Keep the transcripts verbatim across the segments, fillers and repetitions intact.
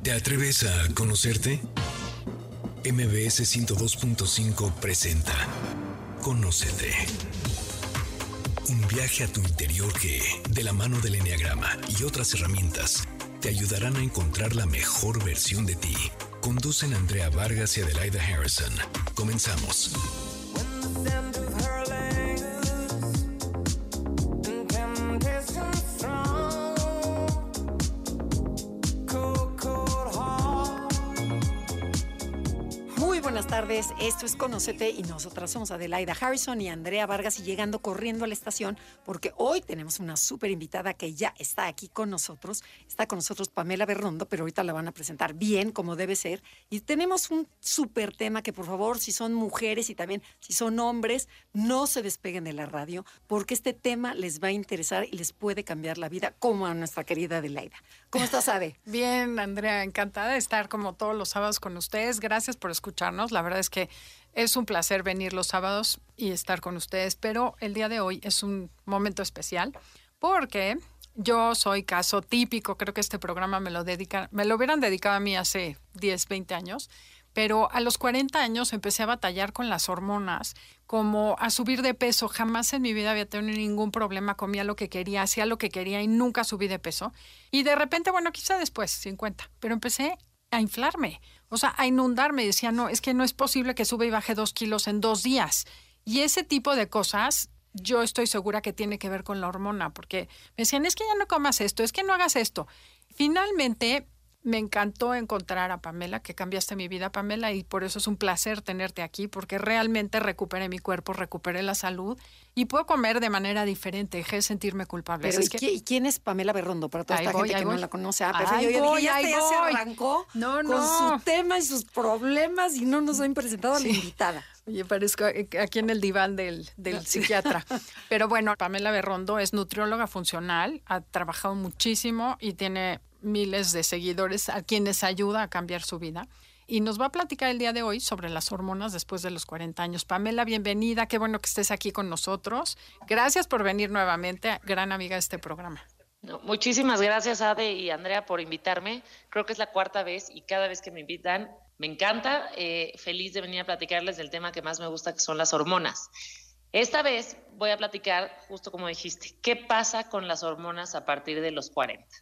¿Te atreves a conocerte? M B S ciento dos punto cinco presenta Conócete. Un viaje a tu interior que, de la mano del eneagrama y otras herramientas, te ayudarán a encontrar la mejor versión de ti. Conducen Andrea Vargas y Adelaida Harrison. Comenzamos. Buenas tardes, esto es Conócete y nosotras somos Adelaida Harrison y Andrea Vargas y llegando corriendo a la estación porque hoy tenemos una súper invitada que ya está aquí con nosotros. Está con nosotros Pamela Berrondo, pero ahorita la van a presentar bien como debe ser. Y tenemos un súper tema que por favor, si son mujeres y también si son hombres, no se despeguen de la radio porque este tema les va a interesar y les puede cambiar la vida como a nuestra querida Adelaida. ¿Cómo estás, Ade? Bien, Andrea, encantada de estar como todos los sábados con ustedes. Gracias por escucharnos. La verdad es que es un placer venir los sábados y estar con ustedes, pero el día de hoy es un momento especial porque yo soy caso típico. Creo que este programa me lo dedican, me lo hubieran dedicado a mí hace diez, veinte años, pero a los cuarenta años empecé a batallar con las hormonas, como a subir de peso. Jamás en mi vida había tenido ningún problema, comía lo que quería, hacía lo que quería y nunca subí de peso. Y de repente, bueno, quizá después, cincuenta, pero empecé a inflarme, o sea, a inundarme. Decía, no, es que no es posible que sube y baje dos kilos en dos días. Y ese tipo de cosas, yo estoy segura que tiene que ver con la hormona, porque me decían, es que ya no comas esto, es que no hagas esto. Finalmente, me encantó encontrar a Pamela, que cambiaste mi vida, Pamela, y por eso es un placer tenerte aquí, porque realmente recuperé mi cuerpo, recuperé la salud y puedo comer de manera diferente, dejé de sentirme culpable. Pero es ¿y, que... ¿y quién es Pamela Berrondo? Para toda Ahí esta voy, gente que voy. no la conoce. Ah, pero Ahí yo ya voy, dije, ya, ahí ya se voy. arrancó no, con no. su tema y sus problemas y no nos han presentado Sí. a la invitada. Oye, parezco aquí en el diván del, del psiquiatra. Pero bueno, Pamela Berrondo es nutrióloga funcional, ha trabajado muchísimo y tiene miles de seguidores a quienes ayuda a cambiar su vida. Y nos va a platicar el día de hoy sobre las hormonas después de los cuarenta años. Pamela, bienvenida. Qué bueno que estés aquí con nosotros. Gracias por venir nuevamente, gran amiga de este programa. No, muchísimas gracias, Ade y Andrea, por invitarme. Creo que es la cuarta vez y cada vez que me invitan me encanta. Eh, feliz de venir a platicarles del tema que más me gusta, que son las hormonas. Esta vez voy a platicar, justo como dijiste, qué pasa con las hormonas a partir de los cuarenta.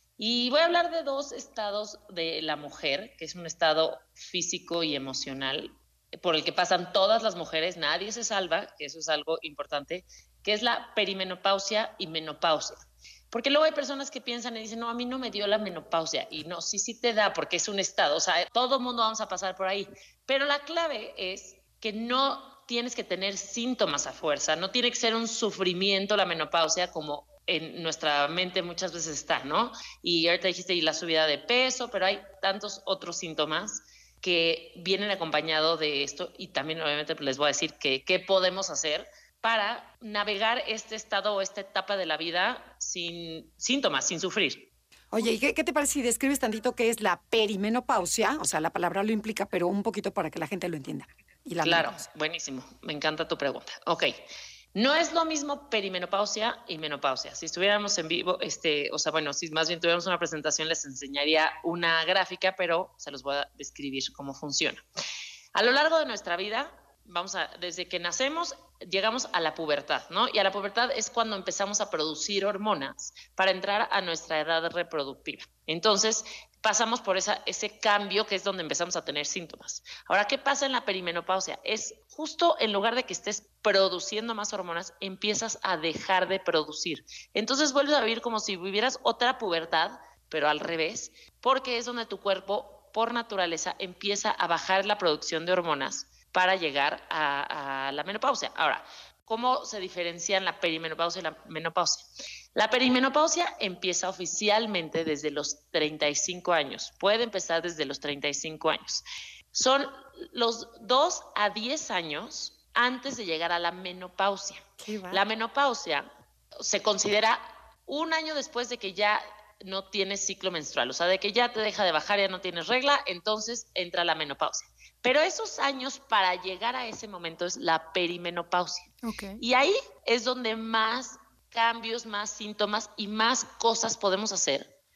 Y voy a hablar de dos estados de la mujer, que es un estado físico y emocional por el que pasan todas las mujeres, nadie se salva, que eso es algo importante, que es la perimenopausia y menopausia. Porque luego hay personas que piensan y dicen, no, a mí no me dio la menopausia. Y no, sí, sí te da, porque es un estado, o sea, todo mundo vamos a pasar por ahí. Pero la clave es que no tienes que tener síntomas a fuerza, no tiene que ser un sufrimiento la menopausia como en nuestra mente muchas veces está, ¿no? Y ahorita dijiste y la subida de peso, pero hay tantos otros síntomas que vienen acompañados de esto y también obviamente les voy a decir que qué podemos hacer para navegar este estado o esta etapa de la vida sin síntomas, sin sufrir. Oye, ¿y qué, qué te parece si describes tantito qué es la perimenopausia? O sea, la palabra lo implica, pero un poquito para que la gente lo entienda. Y la claro, menopausia. Buenísimo. Me encanta tu pregunta. Ok. No es lo mismo perimenopausia y menopausia. Si estuviéramos en vivo, este, o sea, bueno, si más bien tuviéramos una presentación, les enseñaría una gráfica, pero se los voy a describir cómo funciona. A lo largo de nuestra vida, vamos a, desde que nacemos, llegamos a la pubertad, ¿no? Y a la pubertad es cuando empezamos a producir hormonas para entrar a nuestra edad reproductiva. Entonces, pasamos por esa, ese cambio que es donde empezamos a tener síntomas. Ahora, ¿qué pasa en la perimenopausia? Es justo en lugar de que estés produciendo más hormonas, empiezas a dejar de producir. Entonces vuelves a vivir como si vivieras otra pubertad, pero al revés, porque es donde tu cuerpo, por naturaleza, empieza a bajar la producción de hormonas para llegar a, a la menopausia. Ahora, ¿cómo se diferencian la perimenopausia y la menopausia? La perimenopausia empieza oficialmente desde los treinta y cinco años. Puede empezar desde los treinta y cinco años. Son los dos a diez años antes de llegar a la menopausia. La menopausia se considera un año después de que ya no tienes ciclo menstrual, o sea, de que ya te deja de bajar, ya no tienes regla, entonces entra la menopausia. Pero esos años para llegar a ese momento es la perimenopausia. Okay. Y ahí es donde más cambios, más síntomas y más cosas podemos hacer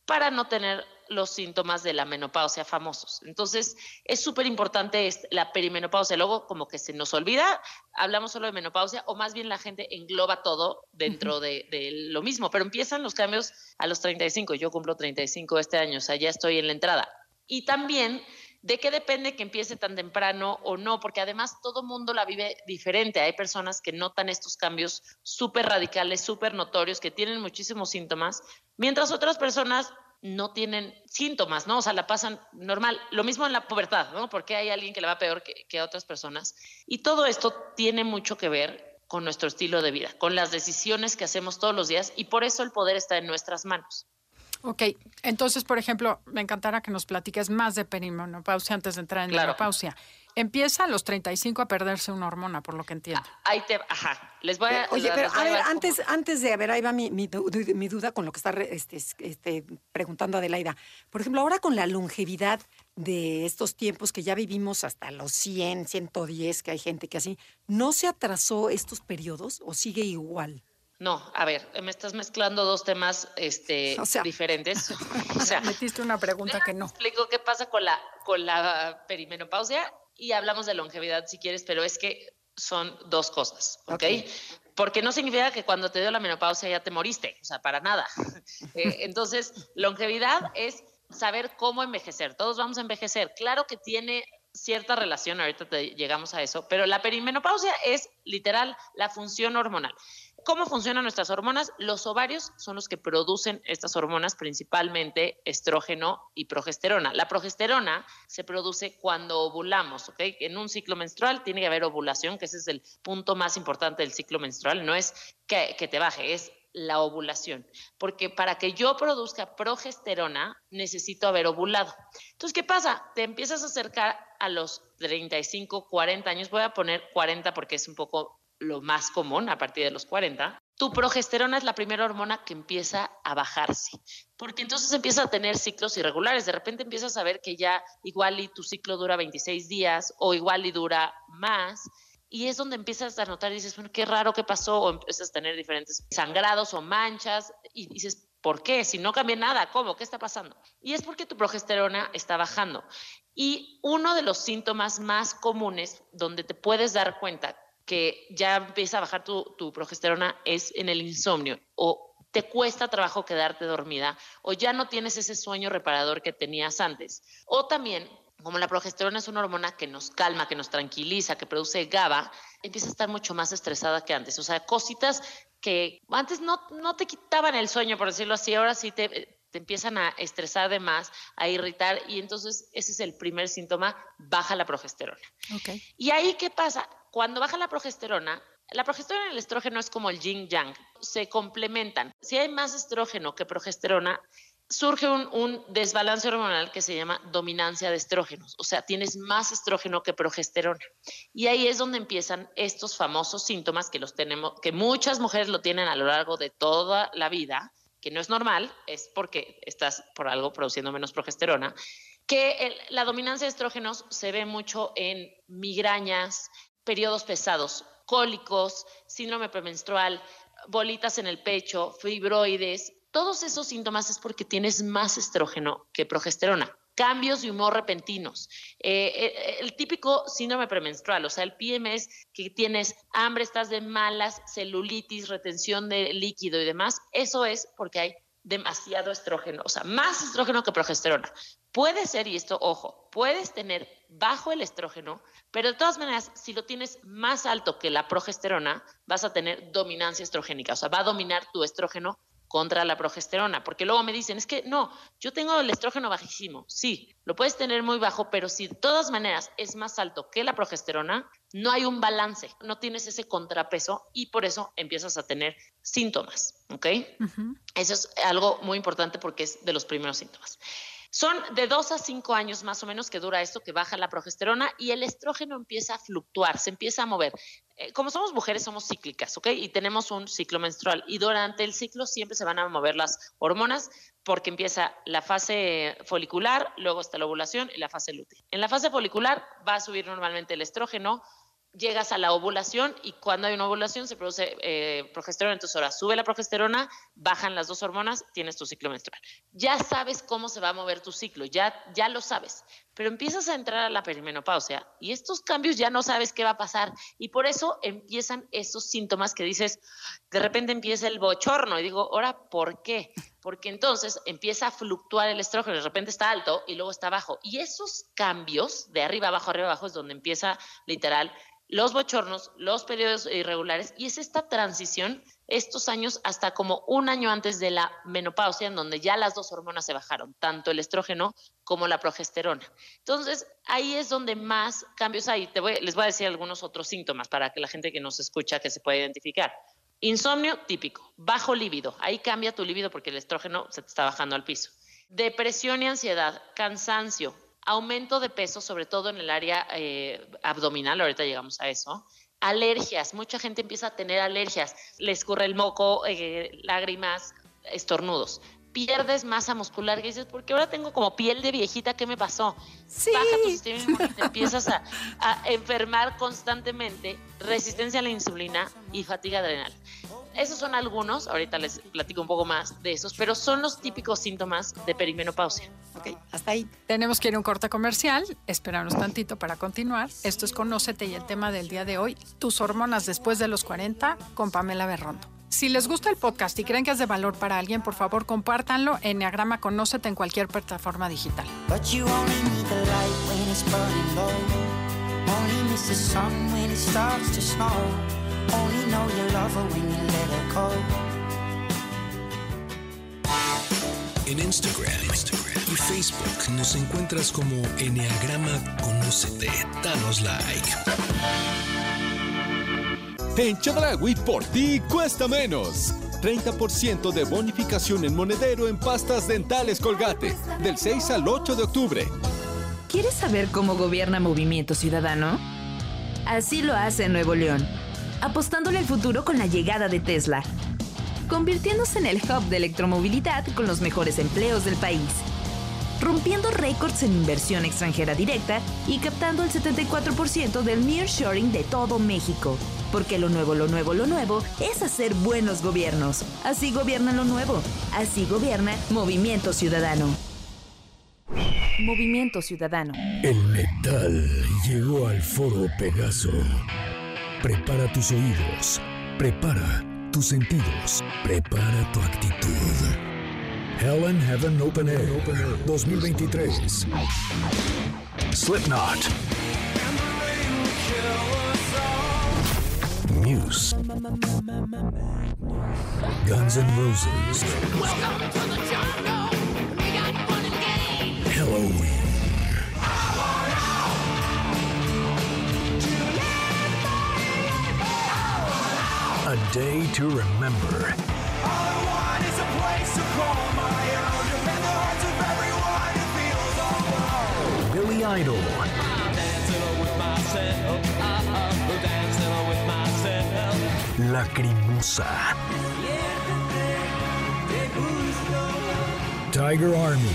para no tener los síntomas de la menopausia famosos. Entonces, es súper importante la perimenopausia. Luego, como que se nos olvida, hablamos solo de menopausia, o más bien la gente engloba todo dentro uh-huh. de, de lo mismo. Pero empiezan los cambios a los treinta y cinco. Yo cumplo treinta y cinco este año, o sea, ya estoy en la entrada. Y también, ¿de qué depende que empiece tan temprano o no? Porque además todo mundo la vive diferente. Hay personas que notan estos cambios súper radicales, súper notorios, que tienen muchísimos síntomas, mientras otras personas no tienen síntomas, ¿no? O sea, la pasan normal. Lo mismo en la pubertad, ¿no? Porque hay alguien que le va peor que, que a otras personas. Y todo esto tiene mucho que ver con nuestro estilo de vida, con las decisiones que hacemos todos los días, y por eso el poder está en nuestras manos. Ok, entonces, por ejemplo, me encantará que nos platiques más de perimenopausia antes de entrar en claro. menopausia. Empieza a los treinta y cinco a perderse una hormona, por lo que entiendo. Ah, ahí te, ajá, les voy a... Oye, pero a, a ver, antes, como... antes de, a ver, ahí va mi, mi, mi duda con lo que está este, este, preguntando Adelaida. Por ejemplo, ahora con la longevidad de estos tiempos que ya vivimos hasta los cien, ciento diez, que hay gente que así, ¿no se atrasó estos periodos o sigue igual? No, a ver, me estás mezclando dos temas este, o sea, diferentes. O sea, metiste una pregunta que no. Te explico qué pasa con la, con la perimenopausia y hablamos de longevidad si quieres, pero es que son dos cosas, ¿ok? okay. Porque no significa que cuando te dio la menopausia ya te moriste, o sea, para nada. eh, entonces, longevidad es saber cómo envejecer. Todos vamos a envejecer. Claro que tiene cierta relación, ahorita te llegamos a eso, pero la perimenopausia es literal la función hormonal. ¿Cómo funcionan nuestras hormonas? Los ovarios son los que producen estas hormonas, principalmente estrógeno y progesterona. La progesterona se produce cuando ovulamos, ¿ok? En un ciclo menstrual tiene que haber ovulación, que ese es el punto más importante del ciclo menstrual. No es que, que te baje, es la ovulación. Porque para que yo produzca progesterona, necesito haber ovulado. Entonces, ¿qué pasa? Te empiezas a acercar a los treinta y cinco, cuarenta años. Voy a poner cuarenta porque es un poco lo más común a partir de los cuarenta, tu progesterona es la primera hormona que empieza a bajarse, porque entonces empiezas a tener ciclos irregulares. De repente empiezas a ver que ya igual y tu ciclo dura veintiséis días o igual y dura más, y es donde empiezas a notar y dices, bueno, qué raro, ¿qué pasó? O empiezas a tener diferentes sangrados o manchas y dices, ¿por qué? Si no cambia nada, ¿cómo? ¿Qué está pasando? Y es porque tu progesterona está bajando. Y uno de los síntomas más comunes donde te puedes dar cuenta que ya empieza a bajar tu, tu progesterona es en el insomnio, o te cuesta trabajo quedarte dormida, o ya no tienes ese sueño reparador que tenías antes. O también, como la progesterona es una hormona que nos calma, que nos tranquiliza, que produce GABA, empieza a estar mucho más estresada que antes. O sea, cositas que antes no, no te quitaban el sueño, por decirlo así, ahora sí te... te empiezan a estresar de más, a irritar, y entonces ese es el primer síntoma, baja la progesterona. Okay. ¿Y ahí qué pasa? Cuando baja la progesterona, la progesterona y el estrógeno es como el yin-yang, se complementan. Si hay más estrógeno que progesterona, surge un, un desbalance hormonal que se llama dominancia de estrógenos, o sea, tienes más estrógeno que progesterona. Y ahí es donde empiezan estos famosos síntomas que los tenemos, que muchas mujeres lo tienen a lo largo de toda la vida, que no es normal, es porque estás por algo produciendo menos progesterona, que el, la dominancia de estrógenos se ve mucho en migrañas, periodos pesados, cólicos, síndrome premenstrual, bolitas en el pecho, fibroides. Todos esos síntomas es porque tienes más estrógeno que progesterona. Cambios de humor repentinos, eh, el, el típico síndrome premenstrual, o sea, el P M S, que tienes hambre, estás de malas, celulitis, retención de líquido y demás, eso es porque hay demasiado estrógeno, o sea, más estrógeno que progesterona. Puede ser, y esto, ojo, puedes tener bajo el estrógeno, pero de todas maneras, si lo tienes más alto que la progesterona, vas a tener dominancia estrogénica, o sea, va a dominar tu estrógeno contra la progesterona, porque luego me dicen, es que no, yo tengo el estrógeno bajísimo. Sí, lo puedes tener muy bajo, pero si de todas maneras es más alto que la progesterona, no hay un balance, no tienes ese contrapeso y por eso empiezas a tener síntomas, ¿ok? Uh-huh. Eso es algo muy importante porque es de los primeros síntomas. Son de dos a cinco años más o menos que dura esto, que baja la progesterona y el estrógeno empieza a fluctuar, se empieza a mover. Eh, como somos mujeres, somos cíclicas, ¿ok? Y tenemos un ciclo menstrual y durante el ciclo siempre se van a mover las hormonas porque empieza la fase folicular, luego está la ovulación y la fase lútea. En la fase folicular va a subir normalmente el estrógeno, llegas a la ovulación y cuando hay una ovulación se produce eh, progesterona, entonces ahora sube la progesterona, bajan las dos hormonas, tienes tu ciclo menstrual. Ya sabes cómo se va a mover tu ciclo, ya, ya lo sabes, pero empiezas a entrar a la perimenopausia y estos cambios ya no sabes qué va a pasar y por eso empiezan estos síntomas que dices, de repente empieza el bochorno y digo, ¿ahora por qué? Porque entonces empieza a fluctuar el estrógeno, de repente está alto y luego está bajo y esos cambios de arriba abajo, arriba abajo es donde empieza literal los bochornos, los periodos irregulares, y es esta transición, estos años hasta como un año antes de la menopausia, en donde ya las dos hormonas se bajaron, tanto el estrógeno como la progesterona. Entonces, ahí es donde más cambios hay. Te voy, les voy a decir algunos otros síntomas para que la gente que nos escucha que se pueda identificar. Insomnio típico, bajo líbido, ahí cambia tu líbido porque el estrógeno se te está bajando al piso. Depresión y ansiedad, cansancio, aumento de peso, sobre todo en el área eh, abdominal, ahorita llegamos a eso. Alergias, mucha gente empieza a tener alergias, le escurre el moco, eh, lágrimas, estornudos. Pierdes masa muscular, que dices, porque ahora tengo como piel de viejita, ¿qué me pasó? Sí. Baja tu sistema inmune, te empiezas a, a enfermar constantemente, resistencia a la insulina y fatiga adrenal. Esos son algunos, ahorita les platico un poco más de esos, pero son los típicos síntomas de perimenopausia. Ok, hasta ahí. Tenemos que ir a un corte comercial, espéranos tantito para continuar. Esto es Conócete y el tema del día de hoy, tus hormonas después de los cuarenta, con Pamela Berrondo. Si les gusta el podcast y creen que es de valor para alguien, por favor, compártanlo. Enneagrama Conócete en cualquier plataforma digital. But you only need the light when it's burning low. Only miss the sun when it starts to snow. Only know you love her when you let her go. En Instagram, Instagram y Facebook nos encuentras como Enneagrama Conócete. Danos like. En Chedraui, por ti cuesta menos. treinta por ciento de bonificación en monedero en pastas dentales Colgate, del seis al ocho de octubre. ¿Quieres saber cómo gobierna Movimiento Ciudadano? Así lo hace en Nuevo León, apostándole al futuro con la llegada de Tesla, convirtiéndose en el hub de electromovilidad con los mejores empleos del país, rompiendo récords en inversión extranjera directa y captando el setenta y cuatro por ciento del nearshoring de todo México. Porque lo nuevo, lo nuevo, lo nuevo es hacer buenos gobiernos. Así gobierna lo nuevo. Así gobierna Movimiento Ciudadano. Movimiento Ciudadano. El metal llegó al Foro Pegaso. Prepara tus oídos. Prepara tus sentidos. Prepara tu actitud. Hell and Heaven Open Air dos mil veintitrés. Slipknot. Muse. Guns N' Roses. Halloween. A Day to Remember. Billy Idol. Lacrimosa. Tiger Army.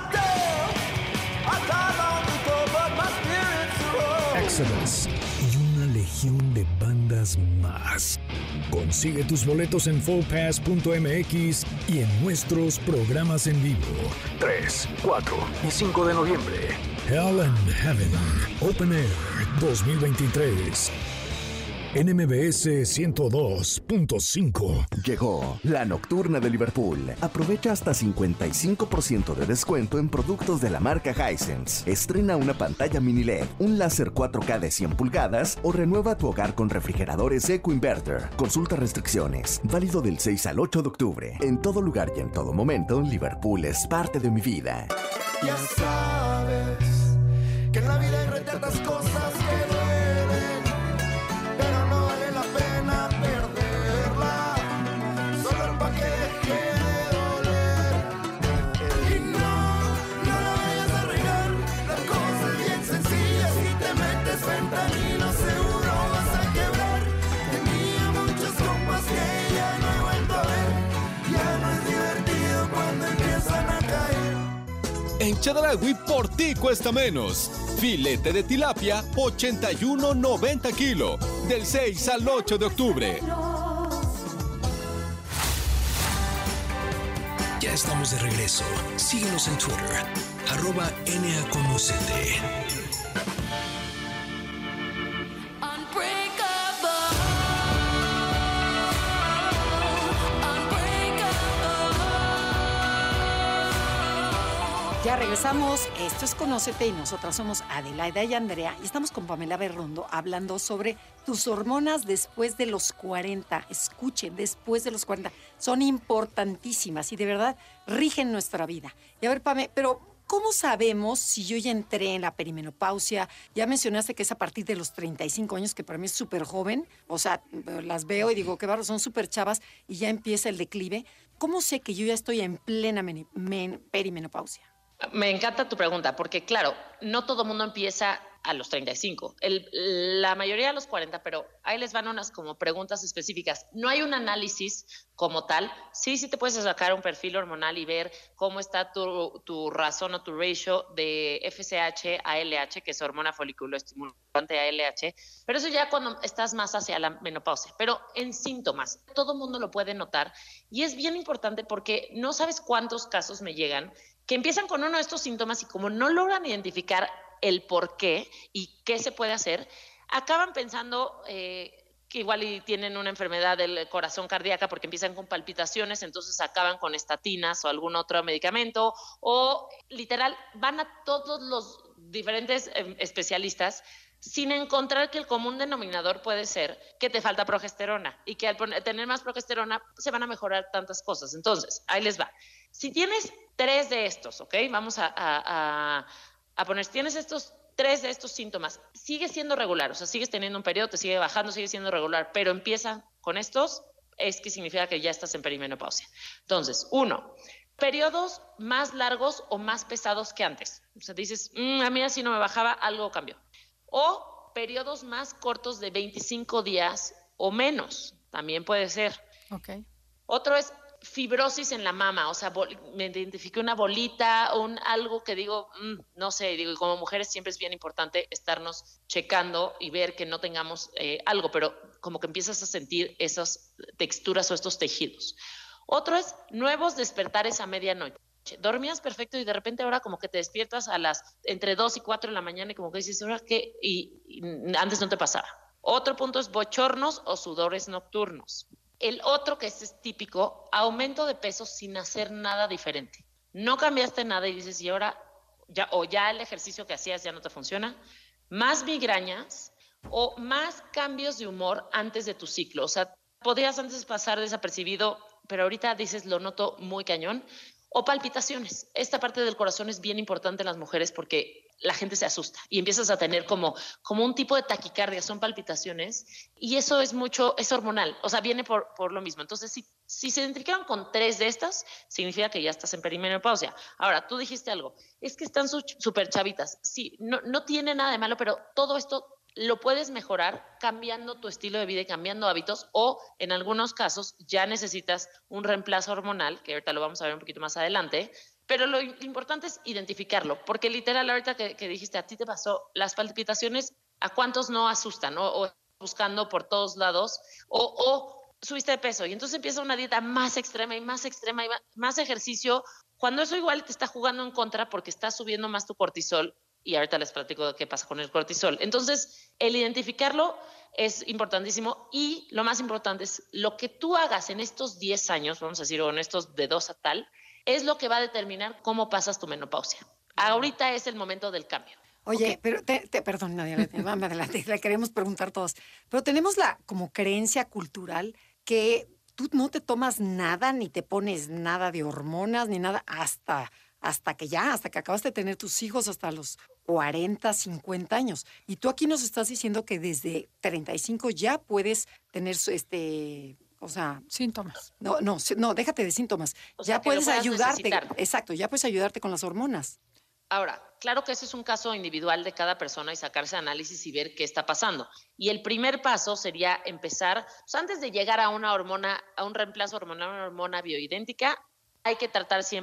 Exodus. Y una legión de bandas más. Consigue tus boletos en full pass punto m x y en nuestros programas en vivo. tres, cuatro y cinco de noviembre. Hell and Heaven Open Air dos mil veintitrés. En M B S ciento dos punto cinco. Llegó la Nocturna de Liverpool. Aprovecha hasta cincuenta y cinco por ciento de descuento en productos de la marca Hisense. Estrena una pantalla mini L E D, un láser cuatro K de cien pulgadas o renueva tu hogar con refrigeradores Eco Inverter. Consulta restricciones. Válido del seis al ocho de octubre. En todo lugar y en todo momento, Liverpool es parte de mi vida. Ya sabes que en la vida hay retantas cosas que duelen, pero no vale la pena perderla, solo pa' que deje de doler. Y no, no la vayas a regar, la cosa es bien sencilla, si te metes fentanilo seguro vas a quebrar. Tenía muchos compas que ya no he vuelto a ver, ya no es divertido cuando empiezan a caer. En Chedraui, por ti cuesta menos. Filete de tilapia, ochenta y uno noventa kilo. Del seis al ocho de octubre. Ya estamos de regreso. Síguenos en Twitter, arroba NAConocete. Ya regresamos, esto es Conócete y nosotras somos Adelaida y Andrea y estamos con Pamela Berrondo hablando sobre tus hormonas después de los cuarenta. Escuchen, después de los cuarenta. Son importantísimas y de verdad rigen nuestra vida. Y a ver, Pame, pero ¿cómo sabemos si yo ya entré en la perimenopausia? Ya mencionaste que es a partir de los treinta y cinco años, que para mí es súper joven. O sea, las veo y digo, qué barro, son súper chavas y ya empieza el declive. ¿Cómo sé que yo ya estoy en plena men- men- perimenopausia? Me encanta tu pregunta, porque claro, no todo mundo empieza a los treinta y cinco, el, la mayoría a los cuarenta, pero ahí les van unas como preguntas específicas. No hay un análisis como tal. Sí, sí te puedes sacar un perfil hormonal y ver cómo está tu, tu razón o tu ratio de F S H a L H, que es hormona foliculoestimulante a L H, pero eso ya cuando estás más hacia la menopausia. Pero en síntomas, todo mundo lo puede notar y es bien importante porque no sabes cuántos casos me llegan que empiezan con uno de estos síntomas y como no logran identificar el por qué y qué se puede hacer, acaban pensando eh, que igual y tienen una enfermedad del corazón cardíaca porque empiezan con palpitaciones, entonces acaban con estatinas o algún otro medicamento, o literal van a todos los diferentes eh, especialistas sin encontrar que el común denominador puede ser que te falta progesterona y que al tener más progesterona se van a mejorar tantas cosas. Entonces, ahí les va. Si tienes tres de estos, ¿ok? Vamos a, a, a, a poner, si tienes estos tres de estos síntomas, sigue siendo regular, o sea, sigues teniendo un periodo, te sigue bajando, sigue siendo regular, pero empieza con estos, es que significa que ya estás en perimenopausia. Entonces, uno, periodos más largos o más pesados que antes. O sea, dices, mmm, a mí así no me bajaba, algo cambió. O periodos más cortos de veinticinco días o menos, también puede ser. Ok. Otro es fibrosis en la mama, o sea, me identifiqué una bolita, un algo que digo, mmm, no sé, digo, como mujeres siempre es bien importante estarnos checando y ver que no tengamos eh, algo, pero como que empiezas a sentir esas texturas o estos tejidos. Otro es nuevos despertares a medianoche. Dormías perfecto y de repente ahora como que te despiertas a las entre dos y cuatro de la mañana y como que dices, ¿ahora qué? Y, y antes no te pasaba. Otro punto es bochornos o sudores nocturnos. El otro que es, es típico, aumento de peso sin hacer nada diferente. No cambiaste nada y dices, y ahora, ya, o ya el ejercicio que hacías ya no te funciona. Más migrañas o más cambios de humor antes de tu ciclo. O sea, podías antes pasar desapercibido, pero ahorita dices, lo noto muy cañón. O palpitaciones. Esta parte del corazón es bien importante en las mujeres porque la gente se asusta y empiezas a tener como, como un tipo de taquicardia, son palpitaciones, y eso es mucho, es hormonal, o sea, viene por, por lo mismo. Entonces, si, si se identifican con tres de estas, significa que ya estás en perimenopausia. Ahora, tú dijiste algo, es que están súper chavitas. Sí, no, no tiene nada de malo, pero todo esto lo puedes mejorar cambiando tu estilo de vida y cambiando hábitos, o en algunos casos ya necesitas un reemplazo hormonal, que ahorita lo vamos a ver un poquito más adelante, pero lo importante es identificarlo, porque literal ahorita que, que dijiste, a ti te pasó, las palpitaciones, ¿a cuántos no asustan? O, o buscando por todos lados, o, o subiste de peso y entonces empieza una dieta más extrema y más extrema y más ejercicio, cuando eso igual te está jugando en contra porque estás subiendo más tu cortisol. Y ahorita les platico de qué pasa con el cortisol. Entonces, el identificarlo es importantísimo y lo más importante es lo que tú hagas en estos diez años, vamos a decir, o en estos de dos a tal, es lo que va a determinar cómo pasas tu menopausia. Ahorita es el momento del cambio. Oye, Okay. pero, te, te, perdón, Nadia, vamos adelante, le queremos preguntar todos, pero tenemos la como creencia cultural que tú no te tomas nada, ni te pones nada de hormonas, ni nada, hasta... hasta que ya, hasta que acabas de tener tus hijos hasta los cuarenta, cincuenta años. Y tú aquí nos estás diciendo que desde treinta y cinco ya puedes tener, este, o sea... Síntomas. No, no, no, déjate de síntomas. O ya sea, que lo puedes puedas ayudarte. necesitar. Exacto, ya puedes ayudarte con las hormonas. Ahora, claro que ese es un caso individual de cada persona y sacarse análisis y ver qué está pasando. Y el primer paso sería empezar, pues antes de llegar a una hormona, a un reemplazo hormonal, una hormona bioidéntica, hay que tratar siempre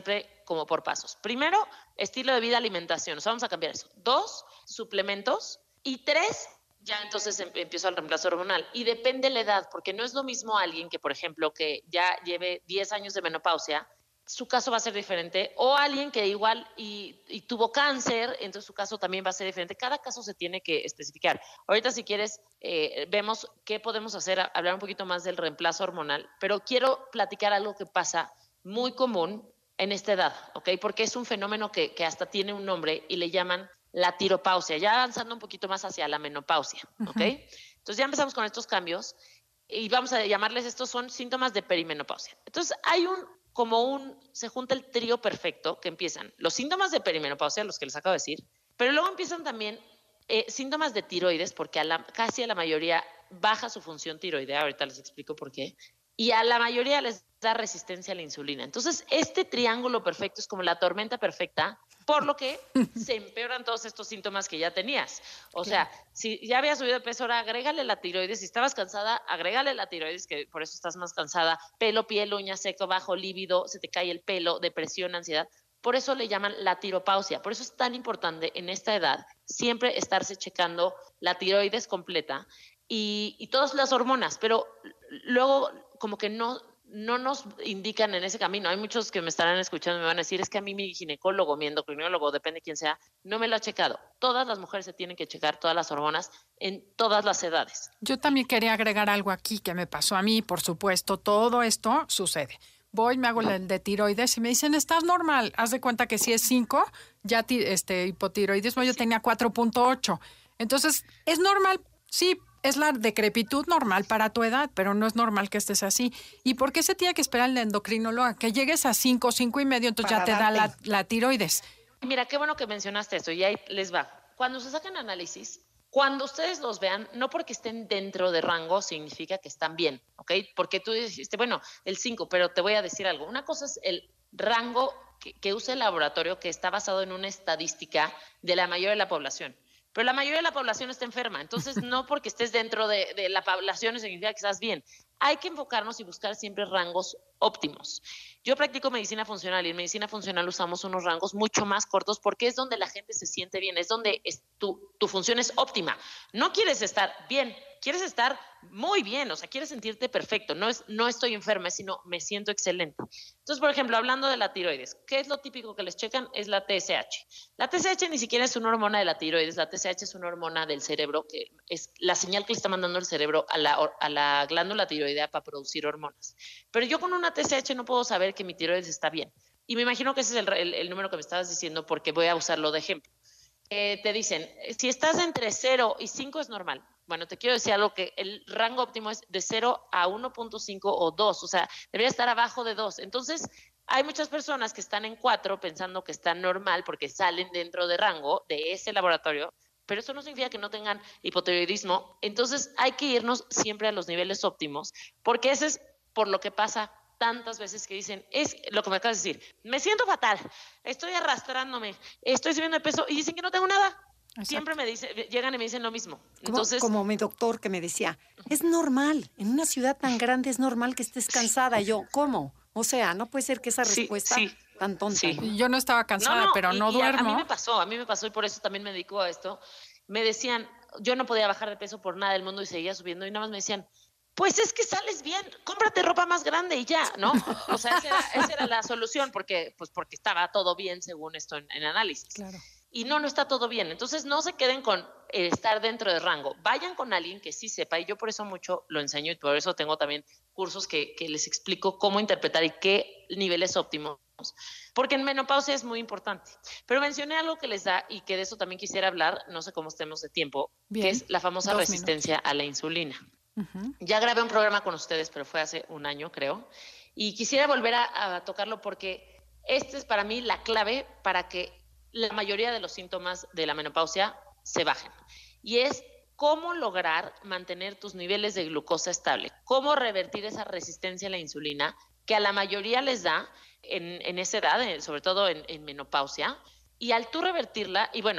como por pasos. Primero, estilo de vida, alimentación. O sea, vamos a cambiar eso. Dos, suplementos. Y tres, ya entonces em- empiezo el reemplazo hormonal. Y depende la edad, porque no es lo mismo alguien que, por ejemplo, que ya lleve diez años de menopausia, su caso va a ser diferente, o alguien que igual y, y tuvo cáncer, entonces su caso también va a ser diferente. Cada caso se tiene que especificar. Ahorita, si quieres, eh, vemos qué podemos hacer, a- hablar un poquito más del reemplazo hormonal, pero quiero platicar algo que pasa muy común en esta edad, ¿ok? Porque es un fenómeno que, que hasta tiene un nombre y le llaman la tiropausia, ya avanzando un poquito más hacia la menopausia, ¿ok? Entonces ya empezamos con estos cambios y vamos a llamarles, estos son síntomas de perimenopausia. Entonces hay un, como un, se junta el trío perfecto que empiezan los síntomas de perimenopausia, los que les acabo de decir, pero luego empiezan también eh, síntomas de tiroides, porque a la, casi a la mayoría baja su función tiroidea, ahorita les explico por qué, y a la mayoría les da resistencia a la insulina. Entonces, este triángulo perfecto es como la tormenta perfecta, por lo que se empeoran todos estos síntomas que ya tenías. O sea, si ya habías subido de peso, ahora agrégale la tiroides. Si estabas cansada, agrégale la tiroides, que por eso estás más cansada. Pelo, piel, uña seco, bajo líbido, se te cae el pelo, depresión, ansiedad. Por eso le llaman la tiropausia. Por eso es tan importante en esta edad siempre estarse checando la tiroides completa y, y todas las hormonas, pero luego como que no, no nos indican en ese camino. Hay muchos que me estarán escuchando y me van a decir, es que a mí mi ginecólogo, mi endocrinólogo, depende de quién sea, no me lo ha checado. Todas las mujeres se tienen que checar todas las hormonas en todas las edades. Yo también quería agregar algo aquí que me pasó a mí, por supuesto, todo esto sucede. Voy, me hago el de tiroides y me dicen, estás normal. Haz de cuenta que si es cinco, ya ti- este hipotiroidismo, yo tenía cuatro punto ocho. Entonces, es normal, sí, es la decrepitud normal para tu edad, pero no es normal que estés así. ¿Y por qué se tiene que esperar el endocrinólogo? Que llegues a cinco, cinco y medio, entonces Para ya te da la, darte. la tiroides. Mira, qué bueno que mencionaste esto y ahí les va. Cuando se sacan análisis, cuando ustedes los vean, no porque estén dentro de rango significa que están bien, ¿ok? Porque tú dijiste, bueno, el cinco, pero te voy a decir algo. Una cosa es el rango que, que usa el laboratorio, que está basado en una estadística de la mayoría de la población. Pero la mayoría de la población está enferma, entonces no porque estés dentro de, de la población significa que estás bien. Hay que enfocarnos y buscar siempre rangos óptimos. Yo practico medicina funcional y en medicina funcional usamos unos rangos mucho más cortos porque es donde la gente se siente bien, es donde es tu, tu función es óptima. No quieres estar bien, quieres estar muy bien, o sea, quieres sentirte perfecto. No es no estoy enferma, sino me siento excelente. Entonces, por ejemplo, hablando de la tiroides, ¿qué es lo típico que les checan? Es la T S H. La T S H ni siquiera es una hormona de la tiroides, la T S H es una hormona del cerebro, que es la señal que le está mandando el cerebro a la, a la glándula tiroidea para producir hormonas. Pero yo con una T S H no puedo saber que mi tiroides está bien. Y me imagino que ese es el, el, el número que me estabas diciendo porque voy a usarlo de ejemplo. Eh, te dicen, si estás entre cero y cinco es normal. Bueno, te quiero decir algo, que el rango óptimo es de cero a uno punto cinco o dos, o sea, debería estar abajo de dos. Entonces, hay muchas personas que están en cuatro pensando que están normal porque salen dentro de rango de ese laboratorio, pero eso no significa que no tengan hipotiroidismo. Entonces, hay que irnos siempre a los niveles óptimos, porque ese es por lo que pasa tantas veces que dicen, es lo que me acabas de decir, me siento fatal, estoy arrastrándome, estoy subiendo de peso y dicen que no tengo nada. Exacto. Siempre me dicen, llegan y me dicen lo mismo. Entonces, como, como mi doctor que me decía, es normal, en una ciudad tan grande es normal que estés cansada. Y yo, ¿cómo? O sea, no puede ser que esa respuesta sí, sí, tan tonta. Sí. ¿no? Yo no estaba cansada, no, no, pero y, no y duermo. A, a mí me pasó, a mí me pasó y por eso también me dedico a esto. Me decían, yo no podía bajar de peso por nada del mundo y seguía subiendo y nada más me decían, pues es que sales bien, cómprate ropa más grande y ya, ¿no? O sea, esa era, esa era la solución porque, pues porque estaba todo bien según esto en, en análisis. Claro. Y no, no está todo bien. Entonces, no se queden con eh, estar dentro de rango. Vayan con alguien que sí sepa, y yo por eso mucho lo enseño y por eso tengo también cursos que, que les explico cómo interpretar y qué niveles óptimos. Porque en menopausia es muy importante. Pero mencioné algo que les da y que de eso también quisiera hablar, no sé cómo estemos de tiempo, bien, que es la famosa Dos resistencia minutos. a la insulina. Uh-huh. Ya grabé un programa con ustedes, pero fue hace un año, creo. Y quisiera volver a, a tocarlo porque este es para mí la clave para que la mayoría de los síntomas de la menopausia se bajen. Y es cómo lograr mantener tus niveles de glucosa estable, cómo revertir esa resistencia a la insulina que a la mayoría les da en, en esa edad, sobre todo en, en menopausia. Y al tú revertirla, y bueno,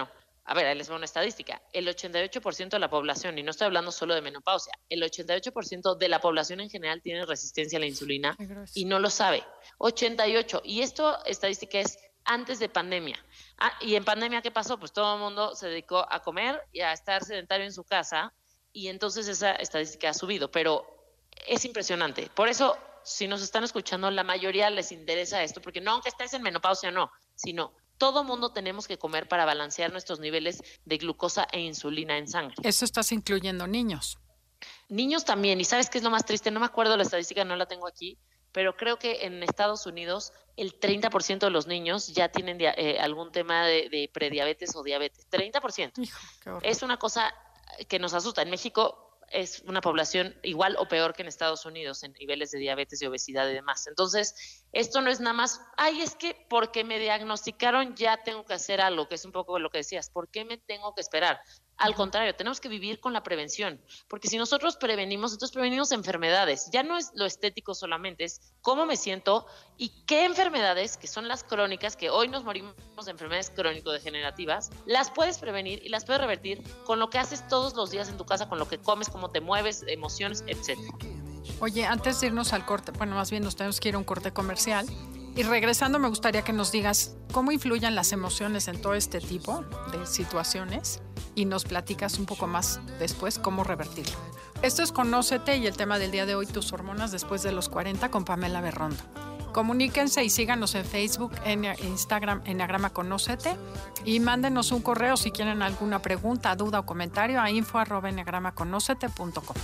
A ver, ahí les voy a una estadística. El ochenta y ocho por ciento de la población, y no estoy hablando solo de menopausia, el ochenta y ocho por ciento de la población en general tiene resistencia a la insulina y no lo sabe. ochenta y ocho. Y esto, estadística, es antes de pandemia. Ah, y en pandemia, ¿qué pasó? Pues todo el mundo se dedicó a comer y a estar sedentario en su casa, y entonces esa estadística ha subido. Pero es impresionante. Por eso, si nos están escuchando, la mayoría les interesa esto, porque no aunque estés en menopausia, no, sino todo mundo tenemos que comer para balancear nuestros niveles de glucosa e insulina en sangre. Eso estás incluyendo niños. Niños también. ¿Y sabes qué es lo más triste? No me acuerdo la estadística, no la tengo aquí, pero creo que en Estados Unidos el treinta por ciento de los niños ya tienen eh, algún tema de, de prediabetes o diabetes. treinta por ciento. Hijo, qué horror. Es una cosa que nos asusta. En México es una población igual o peor que en Estados Unidos en niveles de diabetes y obesidad y demás. Entonces, esto no es nada más, ay, es que porque me diagnosticaron ya tengo que hacer algo, que es un poco lo que decías, ¿por qué me tengo que esperar? Al contrario, tenemos que vivir con la prevención, porque si nosotros prevenimos, entonces prevenimos enfermedades. Ya no es lo estético solamente, es cómo me siento y qué enfermedades, que son las crónicas, que hoy nos morimos de enfermedades crónico-degenerativas, las puedes prevenir y las puedes revertir con lo que haces todos los días en tu casa, con lo que comes, cómo te mueves, emociones, etcétera. Oye, antes de irnos al corte, bueno, más bien nos tenemos que ir a un corte comercial. Y regresando, me gustaría que nos digas cómo influyen las emociones en todo este tipo de situaciones y nos platicas un poco más después cómo revertirlo. Esto es Conócete y el tema del día de hoy, tus hormonas después de los cuarenta, con Pamela Berrondo. Comuníquense y síganos en Facebook, en Instagram, Enneagrama Conócete, y mándenos un correo si quieren alguna pregunta, duda o comentario a info arroba enneagramaconocete punto com.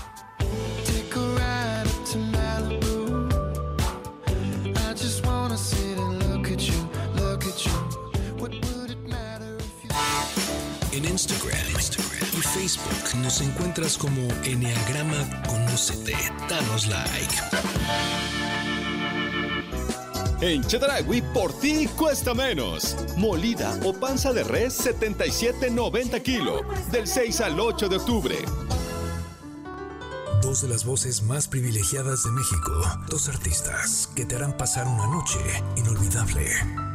En Instagram, Instagram y Facebook nos encuentras como Enneagrama Conócete. Danos like. En Chedraui, por ti cuesta menos. Molida o panza de res, setenta y siete noventa kilo. Del seis al ocho de octubre. Dos de las voces más privilegiadas de México. Dos artistas que te harán pasar una noche inolvidable.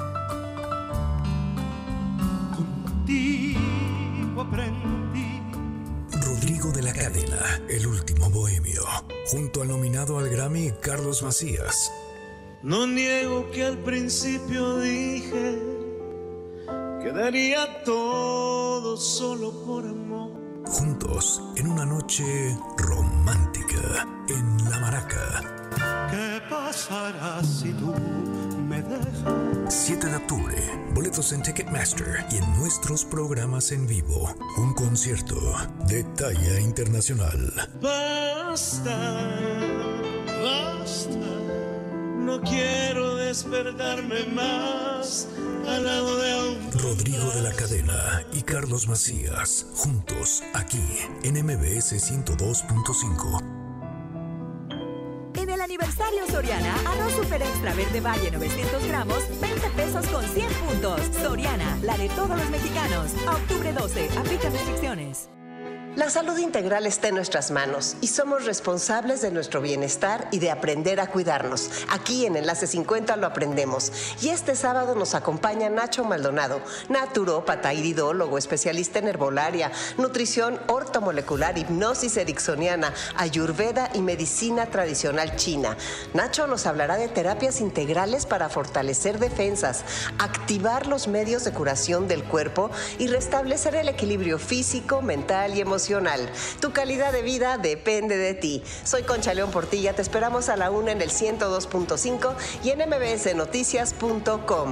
Contigo aprendí. Rodrigo de la Cadena, el último bohemio. Junto al nominado al Grammy, Carlos Macías. No niego que al principio dije que daría todo solo por amor. Juntos en una noche romántica en La Maraca. ¿Qué pasará si tú me dejas? siete de octubre, boletos en Ticketmaster y en nuestros programas en vivo. Un concierto de talla internacional. Basta, basta. No quiero despertarme más al lado de un... Rodrigo de la Cadena y Carlos Macías, juntos aquí en M B S ciento dos punto cinco. En el aniversario Soriana, arroz super extra verde Valle novecientos gramos, veinte pesos con cien puntos. Soriana, la de todos los mexicanos. A octubre doce, aplica restricciones. La salud integral está en nuestras manos y somos responsables de nuestro bienestar y de aprender a cuidarnos. Aquí en Enlace cincuenta lo aprendemos. Y este sábado nos acompaña Nacho Maldonado, naturópata, iridólogo, especialista en herbolaria, nutrición ortomolecular, hipnosis ericksoniana, ayurveda y medicina tradicional china. Nacho nos hablará de terapias integrales para fortalecer defensas, activar los medios de curación del cuerpo y restablecer el equilibrio físico, mental y emocional. Tu calidad de vida depende de ti. Soy Concha León Portilla, te esperamos a la una en el ciento dos punto cinco y en m b s noticias punto com.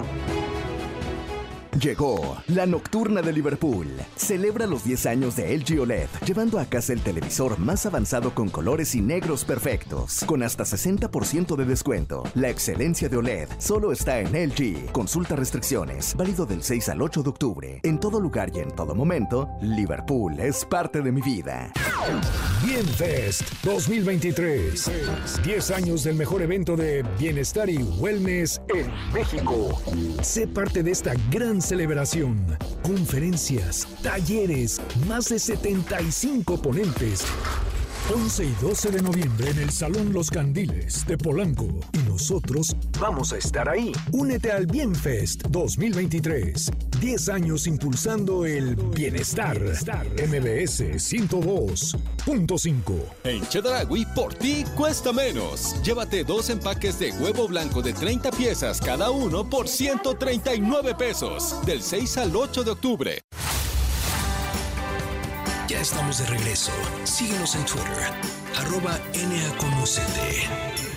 Llegó la Nocturna de Liverpool. Celebra los diez años de L G O L E D, llevando a casa el televisor más avanzado con colores y negros perfectos, con hasta sesenta por ciento de descuento. La excelencia de O L E D solo está en L G. Consulta restricciones. Válido del seis al ocho de octubre. En todo lugar y en todo momento, Liverpool es parte de mi vida. Bienfest dos mil veintitrés. diez años del mejor evento de bienestar y wellness en México. Sé parte de esta gran celebración. Conferencias, talleres, más de setenta y cinco ponentes. once y doce de noviembre en el Salón Los Candiles de Polanco. Y no nosotros vamos a estar ahí. Únete al Bienfest dos mil veintitrés. diez años impulsando el bienestar. M B S ciento dos punto cinco. En Chedraui, por ti cuesta menos. Llévate dos empaques de huevo blanco de treinta piezas cada uno por ciento treinta y nueve pesos. Del seis al ocho de octubre. Ya estamos de regreso. Síguenos en Twitter. Arroba N A Conocete.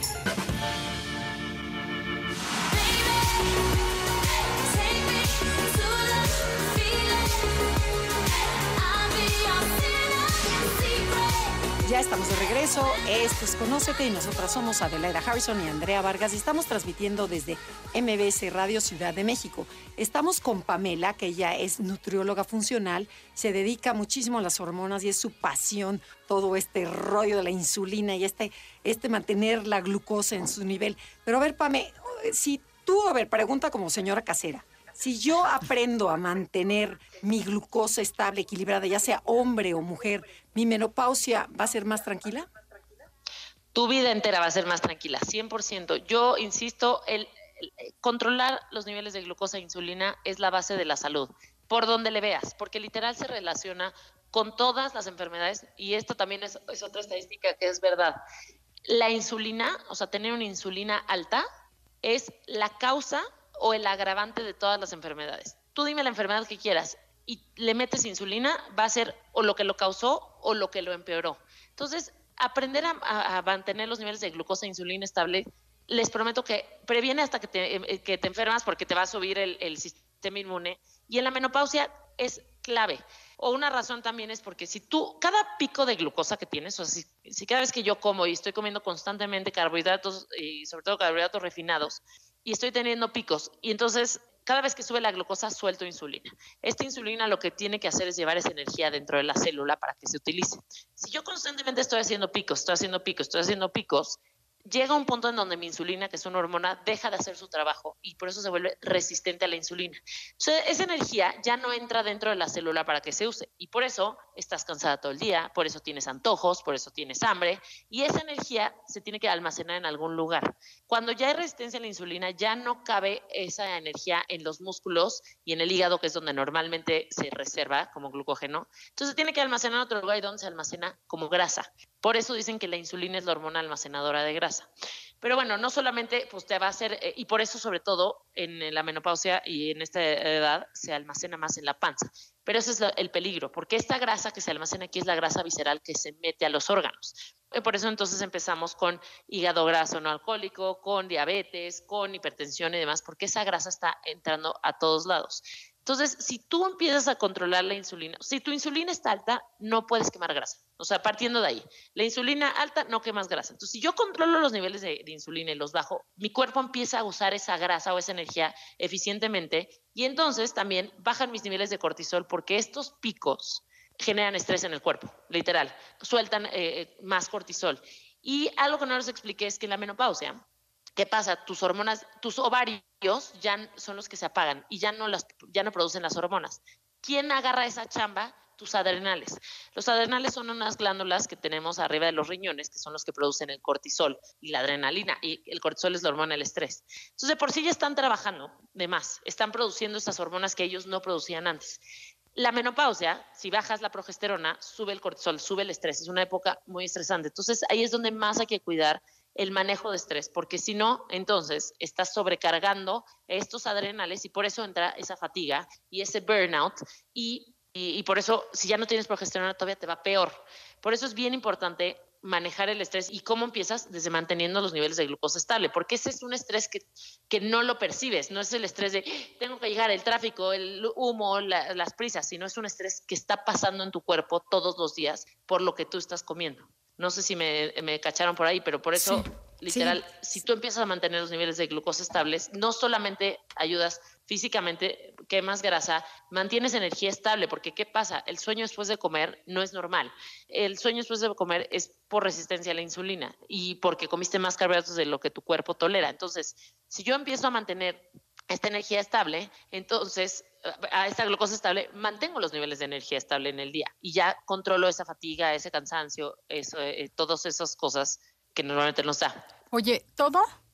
Ya estamos de regreso, esto es Conócete y nosotras somos Adelaida Harrison y Andrea Vargas y estamos transmitiendo desde M B S Radio Ciudad de México. Estamos con Pamela, que ella es nutrióloga funcional, se dedica muchísimo a las hormonas y es su pasión todo este rollo de la insulina y este, este mantener la glucosa en su nivel. Pero a ver, Pame, si tú, a ver, pregunta como señora casera. Si yo aprendo a mantener mi glucosa estable, equilibrada, ya sea hombre o mujer, ¿mi menopausia va a ser más tranquila? Tu vida entera va a ser más tranquila, cien por ciento. Yo insisto, el, el controlar los niveles de glucosa e insulina es la base de la salud, por donde le veas, porque literal se relaciona con todas las enfermedades y esto también es, es otra estadística que es verdad. La insulina, o sea, tener una insulina alta es la causa o el agravante de todas las enfermedades. Tú dime la enfermedad que quieras y le metes insulina, va a ser o lo que lo causó o lo que lo empeoró. Entonces, aprender a, a, a mantener los niveles de glucosa e insulina estable, les prometo que previene hasta que te, que te enfermas porque te va a subir el, el sistema inmune. Y en la menopausia es clave. O una razón también es porque si tú, cada pico de glucosa que tienes, o sea, si, si cada vez que yo como y estoy comiendo constantemente carbohidratos y sobre todo carbohidratos refinados, y estoy teniendo picos, y entonces cada vez que sube la glucosa suelto insulina. Esta insulina lo que tiene que hacer es llevar esa energía dentro de la célula para que se utilice. Si yo constantemente estoy haciendo picos, estoy haciendo picos, estoy haciendo picos, llega un punto en donde mi insulina, que es una hormona, deja de hacer su trabajo y por eso se vuelve resistente a la insulina. Entonces, esa energía ya no entra dentro de la célula para que se use y por eso estás cansada todo el día, por eso tienes antojos, por eso tienes hambre y esa energía se tiene que almacenar en algún lugar. Cuando ya hay resistencia a la insulina, ya no cabe esa energía en los músculos y en el hígado, que es donde normalmente se reserva como glucógeno. Entonces, tiene que almacenar en otro lugar y donde se almacena como grasa. Por eso dicen que la insulina es la hormona almacenadora de grasa. Pero bueno, no solamente pues te va a hacer, eh, y por eso sobre todo en la menopausia y en esta edad se almacena más en la panza. Pero ese es lo, el peligro, porque esta grasa que se almacena aquí es la grasa visceral que se mete a los órganos. Y por eso entonces empezamos con hígado graso no alcohólico, con diabetes, con hipertensión y demás, porque esa grasa está entrando a todos lados. Entonces, si tú empiezas a controlar la insulina, si tu insulina está alta, no puedes quemar grasa. O sea, partiendo de ahí, la insulina alta no quemas grasa. Entonces, si yo controlo los niveles de, de insulina y los bajo, mi cuerpo empieza a usar esa grasa o esa energía eficientemente y entonces también bajan mis niveles de cortisol porque estos picos generan estrés en el cuerpo, literal, sueltan eh, más cortisol. Y algo que no les expliqué es que en la menopausia, ¿qué pasa? Tus hormonas, tus ovarios ya son los que se apagan y ya no, las, ya no producen las hormonas. ¿Quién agarra esa chamba? Tus adrenales. Los adrenales son unas glándulas que tenemos arriba de los riñones, que son los que producen el cortisol y la adrenalina, y el cortisol es la hormona del estrés. Entonces, de por sí ya están trabajando de más, están produciendo estas hormonas que ellos no producían antes. La menopausia, si bajas la progesterona, sube el cortisol, sube el estrés, es una época muy estresante. Entonces, ahí es donde más hay que cuidar el manejo de estrés, porque si no, entonces estás sobrecargando estos adrenales y por eso entra esa fatiga y ese burnout y, y, y por eso si ya no tienes progesterona todavía te va peor. Por eso es bien importante manejar el estrés y cómo empiezas desde manteniendo los niveles de glucosa estable, porque ese es un estrés que, que no lo percibes, no es el estrés de tengo que llegar, el tráfico, el humo, la, las prisas, sino es un estrés que está pasando en tu cuerpo todos los días por lo que tú estás comiendo. No sé si me, me cacharon por ahí, pero por eso, sí, literal, sí. Si tú empiezas a mantener los niveles de glucosa estables, no solamente ayudas físicamente, quemas grasa, mantienes energía estable, porque ¿qué pasa? El sueño después de comer no es normal. El sueño después de comer es por resistencia a la insulina y porque comiste más carbohidratos de lo que tu cuerpo tolera. Entonces, si yo empiezo a mantener esta energía estable, entonces a esta glucosa estable, mantengo los niveles de energía estable en el día y ya controlo esa fatiga, ese cansancio, eso, eh, todas esas cosas que normalmente nos da. Oye, todo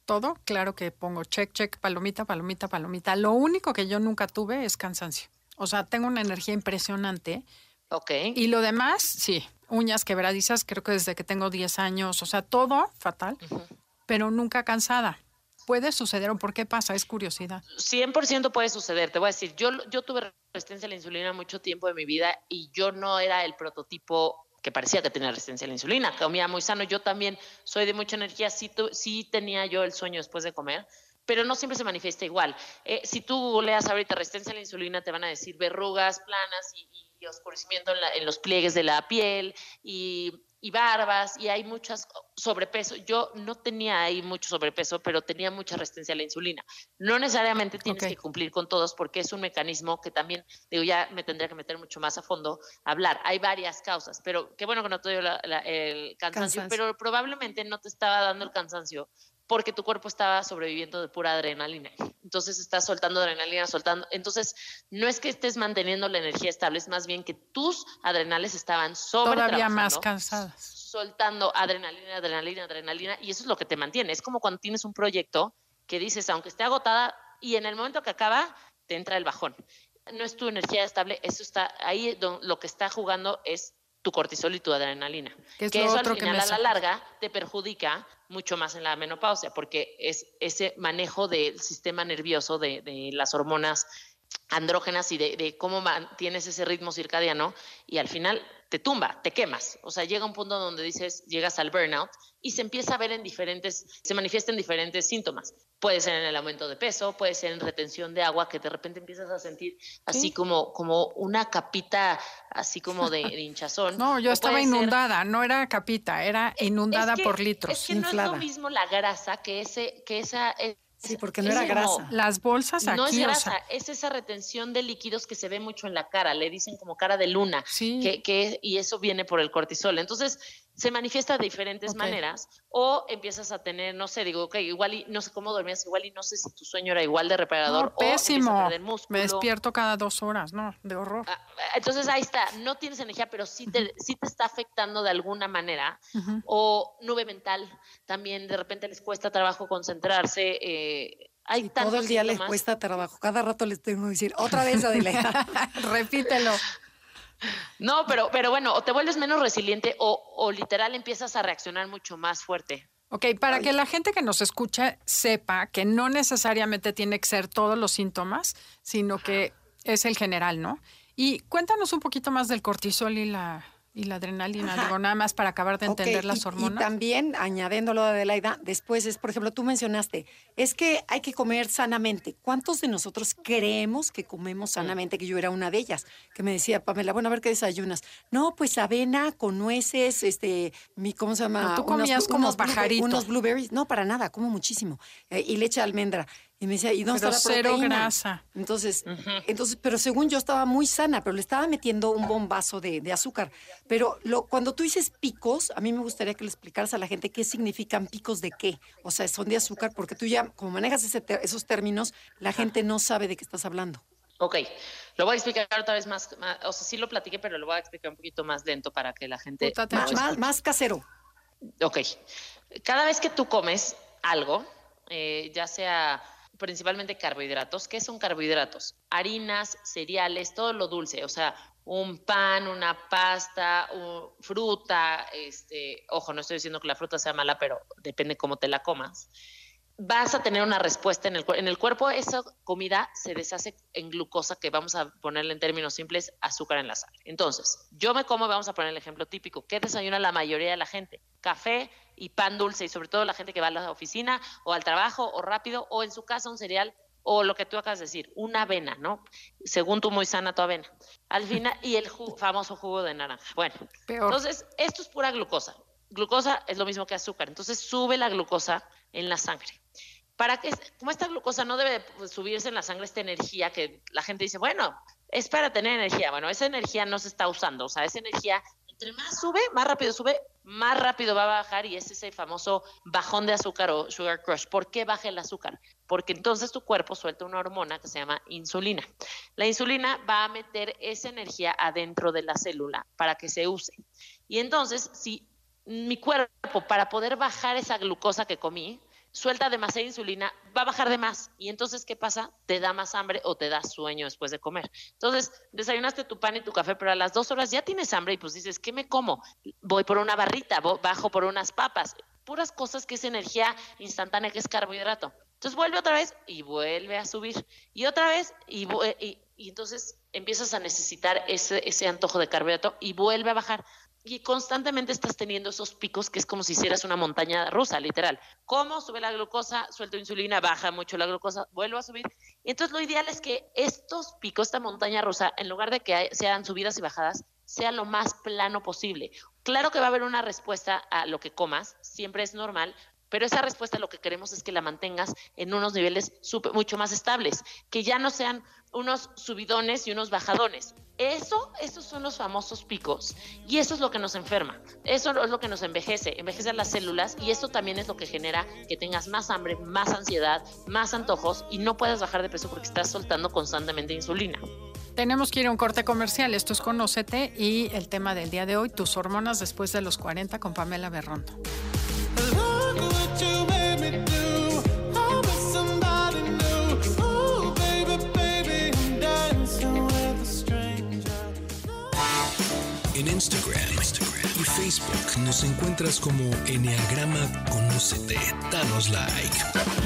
todo, claro que pongo check, check, palomita, palomita, palomita. Lo único que yo nunca tuve es cansancio. O sea, tengo una energía impresionante. Ok. Y lo demás, sí, uñas quebradizas, creo que desde que tengo diez años, o sea, todo fatal, uh-huh. pero nunca cansada. ¿Puede suceder o por qué pasa? Es curiosidad. cien por ciento puede suceder. Te voy a decir, yo, yo tuve resistencia a la insulina mucho tiempo de mi vida y yo no era el prototipo que parecía que tenía resistencia a la insulina. Comía muy sano. Yo también soy de mucha energía. Sí, tu, sí tenía yo el sueño después de comer, pero no siempre se manifiesta igual. Eh, si tú leas ahorita resistencia a la insulina, te van a decir verrugas planas y, y oscurecimiento en, la, en los pliegues de la piel y... y barbas, y hay muchas sobrepeso. Yo no tenía ahí mucho sobrepeso, pero tenía mucha resistencia a la insulina. No necesariamente tienes okay. que cumplir con todos porque es un mecanismo que también, digo, ya me tendría que meter mucho más a fondo a hablar. Hay varias causas, pero qué bueno que no te dio la, la, el cansancio, cansancio, pero probablemente no te estaba dando el cansancio porque tu cuerpo estaba sobreviviendo de pura adrenalina. Entonces estás soltando adrenalina, soltando. Entonces no es que estés manteniendo la energía estable, es más bien que tus adrenales estaban sobre todavía más cansadas. Soltando adrenalina, adrenalina, adrenalina, y eso es lo que te mantiene. Es como cuando tienes un proyecto que dices, aunque esté agotada, y en el momento que acaba, te entra el bajón. No es tu energía estable, eso está ahí, lo que está jugando es tu cortisol y tu adrenalina. Que, es que lo eso otro al final que a la larga te perjudica mucho más en la menopausia, porque es ese manejo del sistema nervioso de, de las hormonas andrógenas y de, de cómo mantienes ese ritmo circadiano y al final te tumba, te quemas. O sea, llega un punto donde dices, llegas al burnout y se empieza a ver en diferentes, se manifiesta en diferentes síntomas. Puede ser en el aumento de peso, puede ser en retención de agua, que de repente empiezas a sentir así ¿Sí? como, como una capita, así como de, de hinchazón. No, yo estaba inundada, ser... no era capita, era inundada es que, por litros. Es que inflada. No es lo mismo la grasa que, ese, que esa... Es, Sí, porque no era grasa. Como, las bolsas aquí, no es grasa, o sea. Es esa retención de líquidos que se ve mucho en la cara, le dicen como cara de luna, sí. que, que, y eso viene por el cortisol. Entonces, se manifiesta de diferentes okay. maneras, o empiezas a tener, no sé, digo, ok, igual y no sé cómo dormías, igual y no sé si tu sueño era igual de reparador, no, pésimo. o empiezas a perder músculo. Me despierto cada dos horas, no, de horror. Ah, entonces, ahí está, no tienes energía, pero sí te, uh-huh. sí te está afectando de alguna manera, uh-huh. o nube mental, también de repente les cuesta trabajo concentrarse, eh, Hay sí, todo el día les cuesta trabajo. Cada rato les tengo que decir, otra vez, Adela. Repítelo. No, pero, pero bueno, o te vuelves menos resiliente o, o literal empiezas a reaccionar mucho más fuerte. Ok, para Ay. que la gente que nos escucha sepa que no necesariamente tiene que ser todos los síntomas, sino que es el general, ¿no? Y cuéntanos un poquito más del cortisol y la... Y la adrenalina, Ajá. digo, nada más para acabar de entender okay, las y, hormonas. Y también, añadiéndolo de Adelaida, después es, por ejemplo, tú mencionaste, es que hay que comer sanamente. ¿Cuántos de nosotros creemos que comemos sanamente? Que yo era una de ellas, que me decía, Pamela, bueno, a ver qué desayunas. No, pues avena con nueces, este, mi, ¿cómo se llama? No, tú comías unos, como unos pajarito. Unos blueberries. No, para nada, como muchísimo. Eh, y leche de almendra. Y me decía, ¿y dónde pero está la cero proteína? grasa. Entonces, uh-huh. entonces, pero según yo estaba muy sana, pero le estaba metiendo un bombazo de, de azúcar. Pero lo, cuando tú dices picos, a mí me gustaría que le explicaras a la gente qué significan picos de qué. O sea, son de azúcar, porque tú ya, como manejas ese ter- esos términos, la gente no sabe de qué estás hablando. Ok, lo voy a explicar otra vez más, más, o sea, sí lo platiqué, pero lo voy a explicar un poquito más lento para que la gente... Más, más, más casero. Ok, cada vez que tú comes algo, eh, ya sea... principalmente carbohidratos. ¿Qué son carbohidratos? Harinas, cereales, todo lo dulce, o sea, un pan, una pasta, un, fruta, este, ojo, no estoy diciendo que la fruta sea mala, pero depende cómo te la comas. Vas a tener una respuesta en el, en el cuerpo. Esa comida se deshace en glucosa, que vamos a ponerle en términos simples, azúcar en la sangre. Entonces, yo me como, vamos a poner el ejemplo típico. ¿Qué desayuna la mayoría de la gente? Café y pan dulce, y sobre todo la gente que va a la oficina o al trabajo o rápido, o en su casa un cereal, o lo que tú acabas de decir, una avena, ¿no? Según tú, muy sana tu avena. Al final, y el jugo, famoso jugo de naranja. Bueno, Peor. Entonces, esto es pura glucosa. Glucosa es lo mismo que azúcar, entonces sube la glucosa en la sangre. Para que, como esta glucosa no debe subirse en la sangre, esta energía que la gente dice, bueno, es para tener energía. Bueno, esa energía no se está usando, o sea, esa energía, entre más sube, más rápido sube, más rápido va a bajar, y es ese famoso bajón de azúcar o sugar crush. ¿Por qué baja el azúcar? Porque entonces tu cuerpo suelta una hormona que se llama insulina. La insulina va a meter esa energía adentro de la célula para que se use. Y entonces, si mi cuerpo, para poder bajar esa glucosa que comí, suelta demasiada insulina, va a bajar de más. Y entonces, ¿qué pasa? Te da más hambre o te da sueño después de comer. Entonces, desayunaste tu pan y tu café, pero a las dos horas ya tienes hambre y pues dices, ¿qué me como? Voy por una barrita, bajo por unas papas. Puras cosas que es energía instantánea, que es carbohidrato. Entonces vuelve otra vez y vuelve a subir. Y otra vez y, y, y entonces empiezas a necesitar ese, ese antojo de carbohidrato y vuelve a bajar. Y constantemente estás teniendo esos picos que es como si hicieras una montaña rusa, literal. Como sube la glucosa, suelto insulina, baja mucho la glucosa, vuelve a subir. Y entonces lo ideal es que estos picos, esta montaña rusa, en lugar de que sean subidas y bajadas, sea lo más plano posible. Claro que va a haber una respuesta a lo que comas, siempre es normal, pero esa respuesta lo que queremos es que la mantengas en unos niveles super, mucho más estables, que ya no sean unos subidones y unos bajadones. Eso, esos son los famosos picos y eso es lo que nos enferma, eso es lo que nos envejece, envejece las células y eso también es lo que genera que tengas más hambre, más ansiedad, más antojos y no puedas bajar de peso porque estás soltando constantemente insulina. Tenemos que ir a un corte comercial, esto es Conócete y el tema del día de hoy, tus hormonas después de los cuarenta con Pamela Berrondo. En Instagram, Instagram y Facebook nos encuentras como Enneagrama Conócete. Danos like.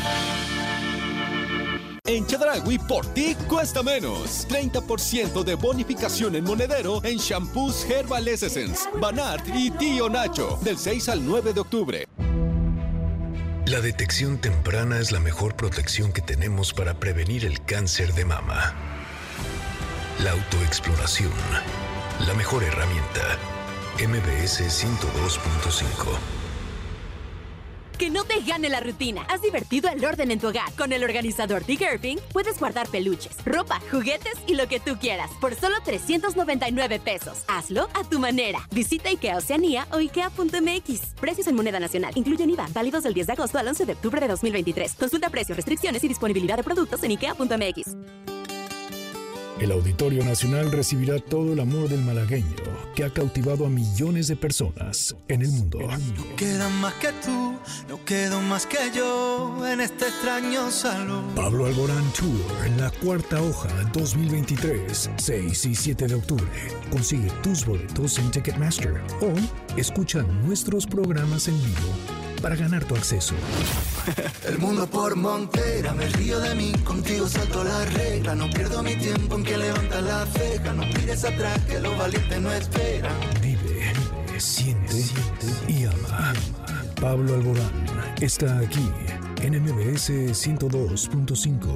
En Chedraui, por ti cuesta menos. treinta por ciento de bonificación en monedero en shampoos Herbal Essence, Banart y Tío Nacho, del seis al nueve de octubre. La detección temprana es la mejor protección que tenemos para prevenir el cáncer de mama. La autoexploración, la mejor herramienta. M B S ciento dos punto cinco. Que no te gane la rutina. Haz divertido el orden en tu hogar. Con el organizador Big Irving puedes guardar peluches, ropa, juguetes y lo que tú quieras por solo trescientos noventa y nueve pesos. Hazlo a tu manera. Visita IKEA Oceanía o ikea punto m x. Precios en moneda nacional. Incluyen I V A. Válidos del diez de agosto al once de octubre de dos mil veintitrés. Consulta precios, restricciones y disponibilidad de productos en ikea punto m x. El Auditorio Nacional recibirá todo el amor del malagueño que ha cautivado a millones de personas en el mundo. No quedan más que tú, no quedo más que yo en este extraño salón. Pablo Alborán Tour en la Cuarta Hoja dos mil veintitrés, seis y siete de octubre. Consigue tus boletos en Ticketmaster o escucha nuestros programas en vivo para ganar tu acceso. El mundo por montera, me río de mí, contigo salto la regla. No pierdo mi tiempo en que levanta la ceja. No mires atrás, que los valientes no esperan. Vive, siente, siente y ama. Pablo Alborán está aquí en M B S ciento dos punto cinco.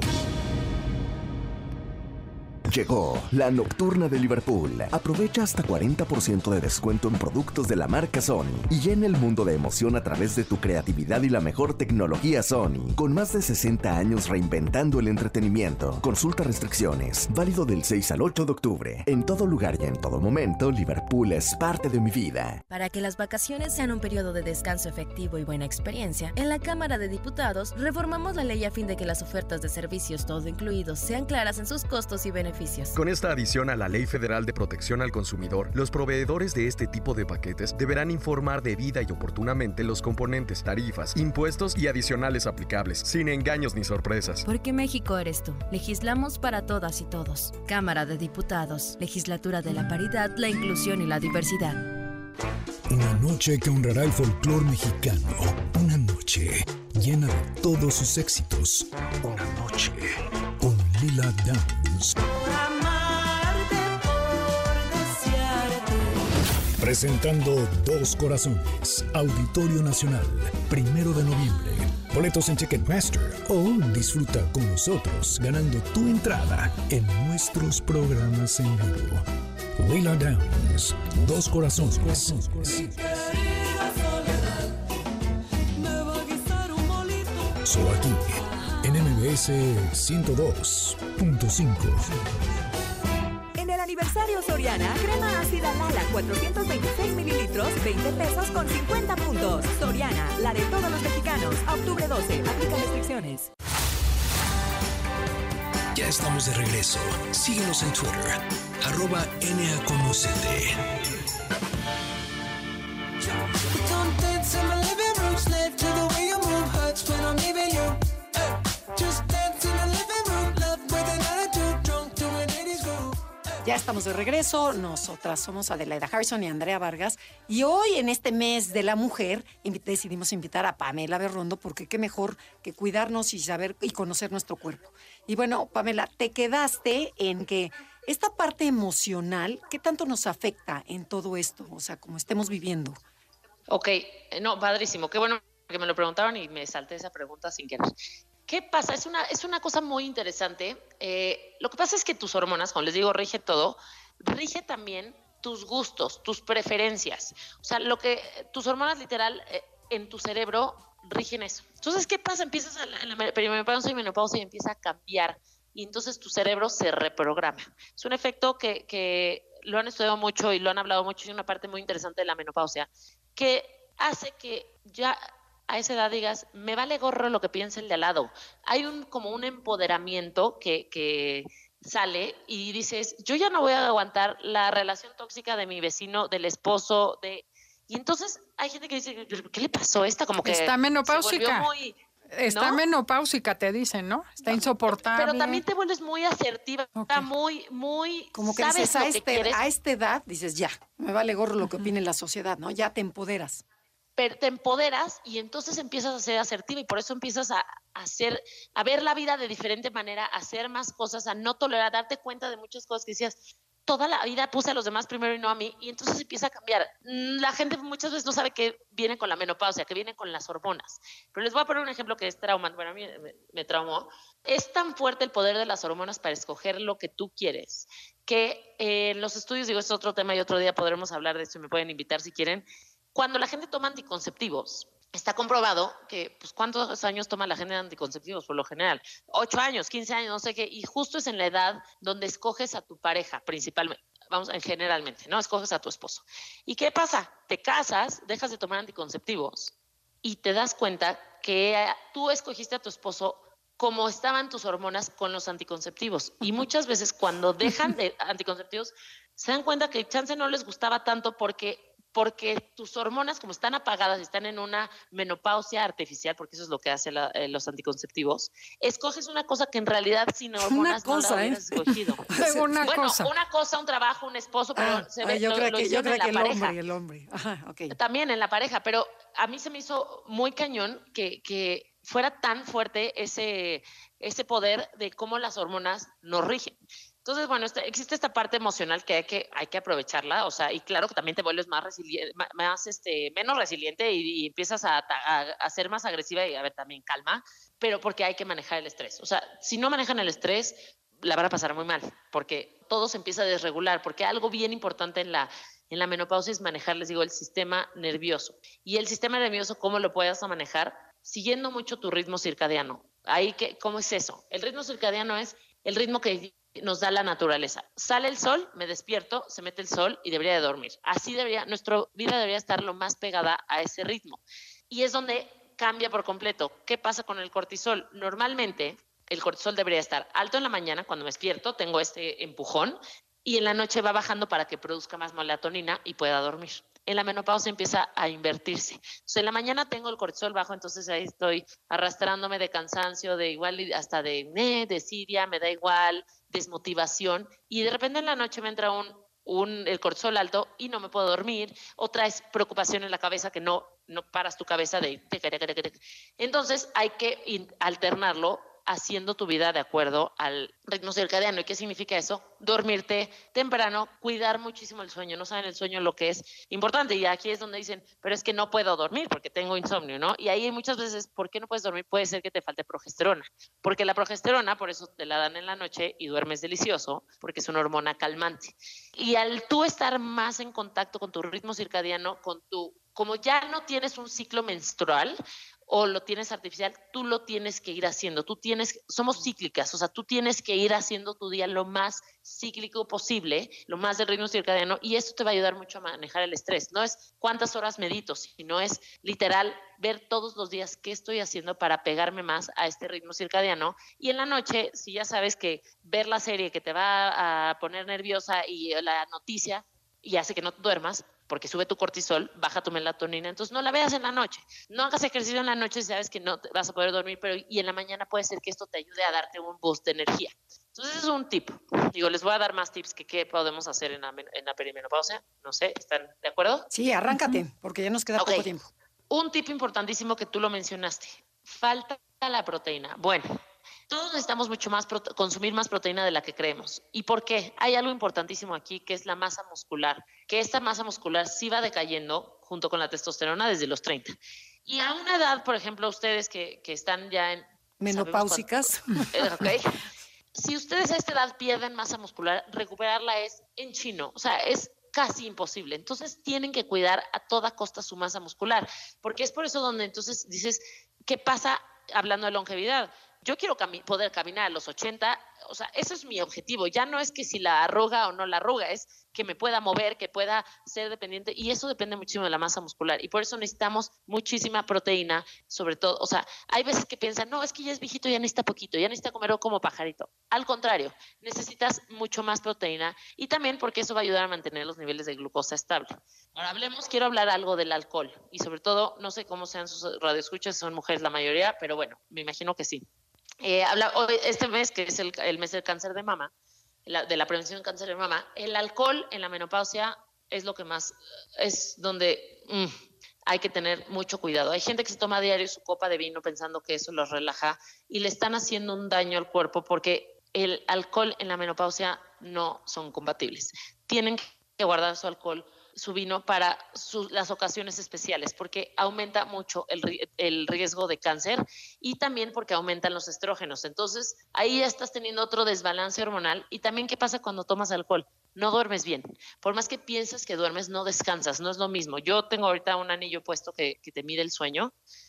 Llegó la Nocturna de Liverpool. Aprovecha hasta cuarenta por ciento de descuento en productos de la marca Sony y llena el mundo de emoción a través de tu creatividad y la mejor tecnología Sony. Con más de sesenta años reinventando el entretenimiento. Consulta restricciones. Válido del seis al ocho de octubre. En todo lugar y en todo momento, Liverpool es parte de mi vida. Para que las vacaciones sean un periodo de descanso efectivo y buena experiencia, en la Cámara de Diputados reformamos la ley a fin de que las ofertas de servicios todo incluidos sean claras en sus costos y beneficios. Con esta adición a la Ley Federal de Protección al Consumidor, los proveedores de este tipo de paquetes deberán informar debida y oportunamente los componentes, tarifas, impuestos y adicionales aplicables, sin engaños ni sorpresas. Porque México eres tú. Legislamos para todas y todos. Cámara de Diputados. Legislatura de la Paridad, la Inclusión y la Diversidad. Una noche que honrará el folclor mexicano. Una noche llena de todos sus éxitos. Una noche con Lila Downs. Presentando Dos Corazones, Auditorio Nacional, primero de noviembre. Boletos en Ticketmaster o disfruta con nosotros ganando tu entrada en nuestros programas en vivo. Lila Downs, Dos Corazones. Solo aquí, en M B S ciento dos punto cinco. En el aniversario Soriana, crema ácida Lala cuatrocientos veintiséis mililitros, veinte pesos con cincuenta puntos. Soriana, la de todos los mexicanos. A octubre doce, aplica restricciones. Ya estamos de regreso. Síguenos en Twitter, arroba Enneaconocete. Don't dance in my living room, slave to the way you move, hurts when I'm Ya estamos de regreso, nosotras somos Adelaida Harrison y Andrea Vargas y hoy en este mes de la mujer decidimos invitar a Pamela Berrondo porque qué mejor que cuidarnos y saber y conocer nuestro cuerpo. Y bueno, Pamela, te quedaste en que esta parte emocional, ¿qué tanto nos afecta en todo esto? O sea, como estemos viviendo. Ok, no, padrísimo, qué bueno que me lo preguntaron y me salté esa pregunta sin querer. ¿Qué pasa? Es una, es una cosa muy interesante. Eh, lo que pasa es que tus hormonas, como les digo, rige todo, rige también tus gustos, tus preferencias. O sea, lo que tus hormonas literal eh, en tu cerebro rigen eso. Entonces, ¿qué pasa? Empiezas a la, en la perimenopausia y menopausia y empieza a cambiar y entonces tu cerebro se reprograma. Es un efecto que, que lo han estudiado mucho y lo han hablado mucho y es una parte muy interesante de la menopausia que hace que ya a esa edad digas, me vale gorro lo que piense el de al lado. Hay un como un empoderamiento que, que sale y dices, yo ya no voy a aguantar la relación tóxica de mi vecino, del esposo, de... Y entonces hay gente que dice, ¿qué le pasó a esta? Como que está menopáusica. se volvió muy... Está ¿no? menopáusica, te dicen, ¿no? Está insoportable. Pero también te vuelves muy asertiva, okay. muy, muy... Como que dices, a, este, a esta edad, dices, ya, me vale gorro lo que opine la sociedad, ¿no? Ya te empoderas. Pero te empoderas y entonces empiezas a ser asertiva y por eso empiezas a, a hacer, a ver la vida de diferente manera, a hacer más cosas, a no tolerar, a darte cuenta de muchas cosas que decías, toda la vida puse a los demás primero y no a mí, y entonces empieza a cambiar. La gente muchas veces no sabe que viene con la menopausia, que viene con las hormonas. Pero les voy a poner un ejemplo que es traumante, bueno, a mí me, me traumó. Es tan fuerte el poder de las hormonas para escoger lo que tú quieres, que eh, en los estudios, digo, es otro tema y otro día podremos hablar de esto y me pueden invitar si quieren. Cuando la gente toma anticonceptivos, está comprobado que, pues, ¿cuántos años toma la gente de anticonceptivos por lo general? Ocho años, quince años, no sé qué, y justo es en la edad donde escoges a tu pareja, principalmente, vamos, en generalmente, ¿no? Escoges a tu esposo. ¿Y qué pasa? Te casas, dejas de tomar anticonceptivos y te das cuenta que tú escogiste a tu esposo como estaban tus hormonas con los anticonceptivos. Y muchas veces cuando dejan de anticonceptivos, se dan cuenta que el chance no les gustaba tanto porque... porque tus hormonas, como están apagadas, están en una menopausia artificial, porque eso es lo que hacen eh, los anticonceptivos, escoges una cosa que en realidad sin hormonas una cosa, no la hubieras ¿eh? escogido. una bueno, cosa. una cosa, un trabajo, un esposo, pero ah, se ve, yo lo, creo lo que, yo creo en la que el pareja. hombre, el hombre. Ajá, okay. También en la pareja, pero a mí se me hizo muy cañón que, que fuera tan fuerte ese, ese poder de cómo las hormonas nos rigen. Entonces, bueno, este, existe esta parte emocional que hay que, hay que aprovecharla, o sea, y claro que también te vuelves más resiliente, más, este, menos resiliente y, y empiezas a, a, a ser más agresiva y a ver, también calma, pero porque hay que manejar el estrés. O sea, si no manejan el estrés, la van a pasar muy mal, porque todo se empieza a desregular, porque algo bien importante en la, en la menopausia es manejar, les digo, el sistema nervioso. Y el sistema nervioso, ¿cómo lo puedes manejar? Siguiendo mucho tu ritmo circadiano. Ahí que, ¿cómo es eso? El ritmo circadiano es el ritmo que nos da la naturaleza. Sale el sol, me despierto, se mete el sol y debería de dormir. Así debería, nuestra vida debería estar lo más pegada a ese ritmo. Y es donde cambia por completo. ¿Qué pasa con el cortisol? Normalmente el cortisol debería estar alto en la mañana, cuando me despierto, tengo este empujón, y en la noche va bajando para que produzca más melatonina y pueda dormir. En la menopausia empieza a invertirse. Entonces, en la mañana tengo el cortisol bajo, entonces ahí estoy arrastrándome de cansancio, de igual hasta de eh, desidia, me da igual, desmotivación, y de repente en la noche me entra un, un, el cortisol alto y no me puedo dormir, o traes preocupación en la cabeza que no, no paras tu cabeza de... Entonces hay que alternarlo haciendo tu vida de acuerdo al ritmo circadiano. ¿Y qué significa eso? Dormirte temprano, cuidar muchísimo el sueño. No saben el sueño lo que es importante. Y aquí es donde dicen, pero es que no puedo dormir porque tengo insomnio, ¿no? Y ahí muchas veces, ¿por qué no puedes dormir? Puede ser que te falte progesterona. Porque la progesterona, por eso te la dan en la noche y duermes delicioso, porque es una hormona calmante. Y al tú estar más en contacto con tu ritmo circadiano, con tu, como ya no tienes un ciclo menstrual, o lo tienes artificial, tú lo tienes que ir haciendo. Tú tienes, somos cíclicas, o sea, tú tienes que ir haciendo tu día lo más cíclico posible, lo más del ritmo circadiano, y esto te va a ayudar mucho a manejar el estrés. No es cuántas horas medito, sino es literal ver todos los días qué estoy haciendo para pegarme más a este ritmo circadiano. Y en la noche, si ya sabes que ver la serie que te va a poner nerviosa y la noticia y hace que no duermas, porque sube tu cortisol, baja tu melatonina, entonces no la veas en la noche. No hagas ejercicio en la noche si sabes que no te vas a poder dormir, pero y en la mañana puede ser que esto te ayude a darte un boost de energía. Entonces es un tip. Digo, les voy a dar más tips que qué podemos hacer en la, en la perimenopausia. No sé, ¿están de acuerdo? Sí, arráncate, porque ya nos queda okay. poco tiempo. Un tip importantísimo que tú lo mencionaste. Falta la proteína. Bueno, todos necesitamos mucho más prote- consumir más proteína de la que creemos. ¿Y por qué? Hay algo importantísimo aquí, que es la masa muscular. Que esta masa muscular sí va decayendo junto con la testosterona desde los treinta. Y a una edad, por ejemplo, ustedes que, que están ya en... menopáusicas. Okay. Si ustedes a esta edad pierden masa muscular, recuperarla es en chino, o sea, es casi imposible. Entonces tienen que cuidar a toda costa su masa muscular, porque es por eso donde entonces dices, ¿qué pasa hablando de longevidad? Yo quiero cami- poder caminar a los ochenta, o sea, eso es mi objetivo. Ya no es que si la arruga o no la arruga, es que me pueda mover, que pueda ser dependiente, y eso depende muchísimo de la masa muscular. Y por eso necesitamos muchísima proteína, sobre todo. O sea, hay veces que piensan, no, es que ya es viejito, ya necesita poquito, ya necesita comer como pajarito. Al contrario, necesitas mucho más proteína, y también porque eso va a ayudar a mantener los niveles de glucosa estable. Ahora hablemos, quiero hablar algo del alcohol, y sobre todo, no sé cómo sean sus radioescuchas, son mujeres la mayoría, pero bueno, me imagino que sí. Eh, habla, hoy, este mes, que es el, el mes del cáncer de mama, la, de la prevención del cáncer de mama, el alcohol en la menopausia es lo que más, es donde mm, hay que tener mucho cuidado. Hay gente que se toma a diario su copa de vino pensando que eso los relaja y le están haciendo un daño al cuerpo porque el alcohol en la menopausia no son compatibles. Tienen que guardar su alcohol, su vino para su, las ocasiones especiales, porque aumenta mucho el, el riesgo de cáncer y también porque aumentan los estrógenos. Entonces, ahí ya estás teniendo otro desbalance hormonal. Y también, ¿qué pasa cuando tomas alcohol? No duermes bien. Por más que pienses que duermes, no descansas, no es lo mismo. Yo tengo ahorita un anillo puesto que, que te mide el sueño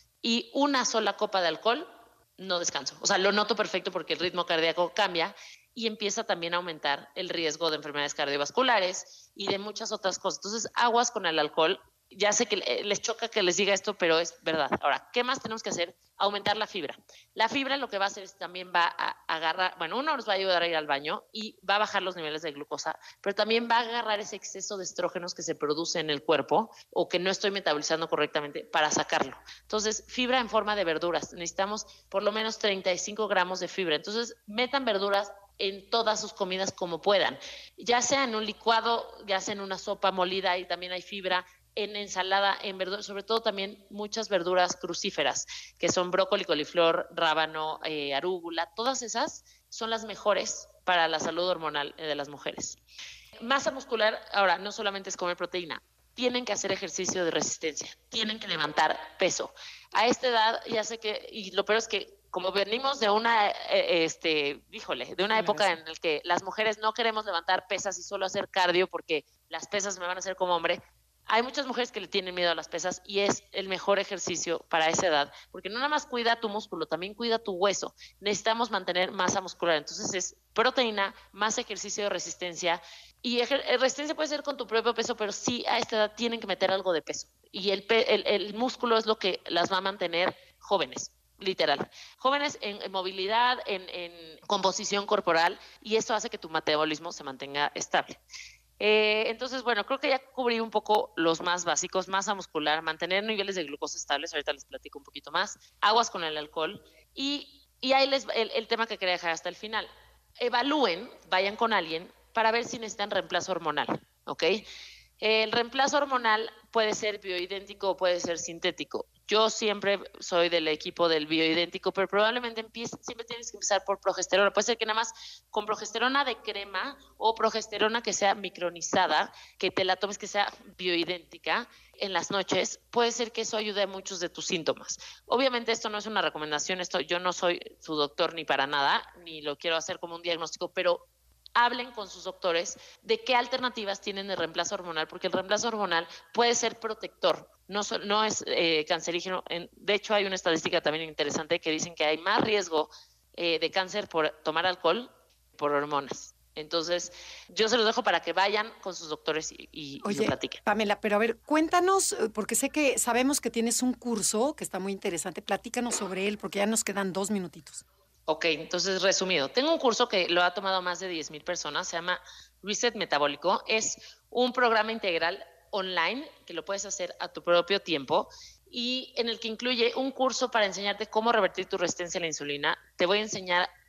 y una sola copa de alcohol, no descanso. O sea, lo noto perfecto porque el ritmo cardíaco cambia y empieza también a aumentar el riesgo de enfermedades cardiovasculares y de muchas otras cosas. Entonces, aguas con el alcohol. Ya sé que les choca que les diga esto, pero es verdad. Ahora, ¿qué más tenemos que hacer? Aumentar la fibra. La fibra lo que va a hacer es también va a agarrar, bueno, uno nos va a ayudar a ir al baño y va a bajar los niveles de glucosa, pero también va a agarrar ese exceso de estrógenos que se produce en el cuerpo o que no estoy metabolizando correctamente para sacarlo. Entonces, fibra en forma de verduras. Necesitamos por lo menos treinta y cinco gramos de fibra. Entonces, metan verduras en todas sus comidas como puedan, ya sea en un licuado, ya sea en una sopa molida y también hay fibra, en ensalada, en verduras, sobre todo también muchas verduras crucíferas, que son brócoli, coliflor, rábano, eh, arúgula, todas esas son las mejores para la salud hormonal de las mujeres. Masa muscular, ahora, no solamente es comer proteína, tienen que hacer ejercicio de resistencia, tienen que levantar peso. A esta edad, ya sé que, y lo peor es que como venimos de una, eh, este, híjole, de una época en la que las mujeres no queremos levantar pesas y solo hacer cardio porque las pesas me van a hacer como hombre, hay muchas mujeres que le tienen miedo a las pesas y es el mejor ejercicio para esa edad, porque no nada más cuida tu músculo, también cuida tu hueso. Necesitamos mantener masa muscular, entonces es proteína, más ejercicio de resistencia. Y ejer- resistencia puede ser con tu propio peso, pero sí a esta edad tienen que meter algo de peso. Y el, pe- el, el músculo es lo que las va a mantener jóvenes. Literal, jóvenes en, en movilidad, en, en composición corporal, y eso hace que tu metabolismo se mantenga estable. Eh, entonces, bueno, creo que ya cubrí un poco los más básicos, masa muscular, mantener niveles de glucosa estables, ahorita les platico un poquito más, aguas con el alcohol, y, y ahí les el, el tema que quería dejar hasta el final. Evalúen, vayan con alguien para ver si necesitan reemplazo hormonal, ¿ok? El reemplazo hormonal puede ser bioidéntico o puede ser sintético. Yo siempre soy del equipo del bioidéntico, pero probablemente empiece, siempre tienes que empezar por progesterona. Puede ser que nada más con progesterona de crema o progesterona que sea micronizada, que te la tomes que sea bioidéntica en las noches. Puede ser que eso ayude a muchos de tus síntomas. Obviamente esto no es una recomendación, esto yo no soy su doctor ni para nada, ni lo quiero hacer como un diagnóstico, pero hablen con sus doctores de qué alternativas tienen de reemplazo hormonal, porque el reemplazo hormonal puede ser protector, no, so, no es eh, cancerígeno. En, de hecho, hay una estadística también interesante que dicen que hay más riesgo eh, de cáncer por tomar alcohol por hormonas. Entonces, yo se los dejo para que vayan con sus doctores y, y, Oye, y lo platiquen. Pamela, pero a ver, cuéntanos, porque sé que sabemos que tienes un curso que está muy interesante. Platícanos sobre él, porque ya nos quedan dos minutitos. Ok, entonces resumido, tengo un curso que lo ha tomado más de diez mil personas, se llama Reset Metabólico, es un programa integral online que lo puedes hacer a tu propio tiempo y en el que incluye un curso para enseñarte cómo revertir tu resistencia a la insulina. Te voy a enseñar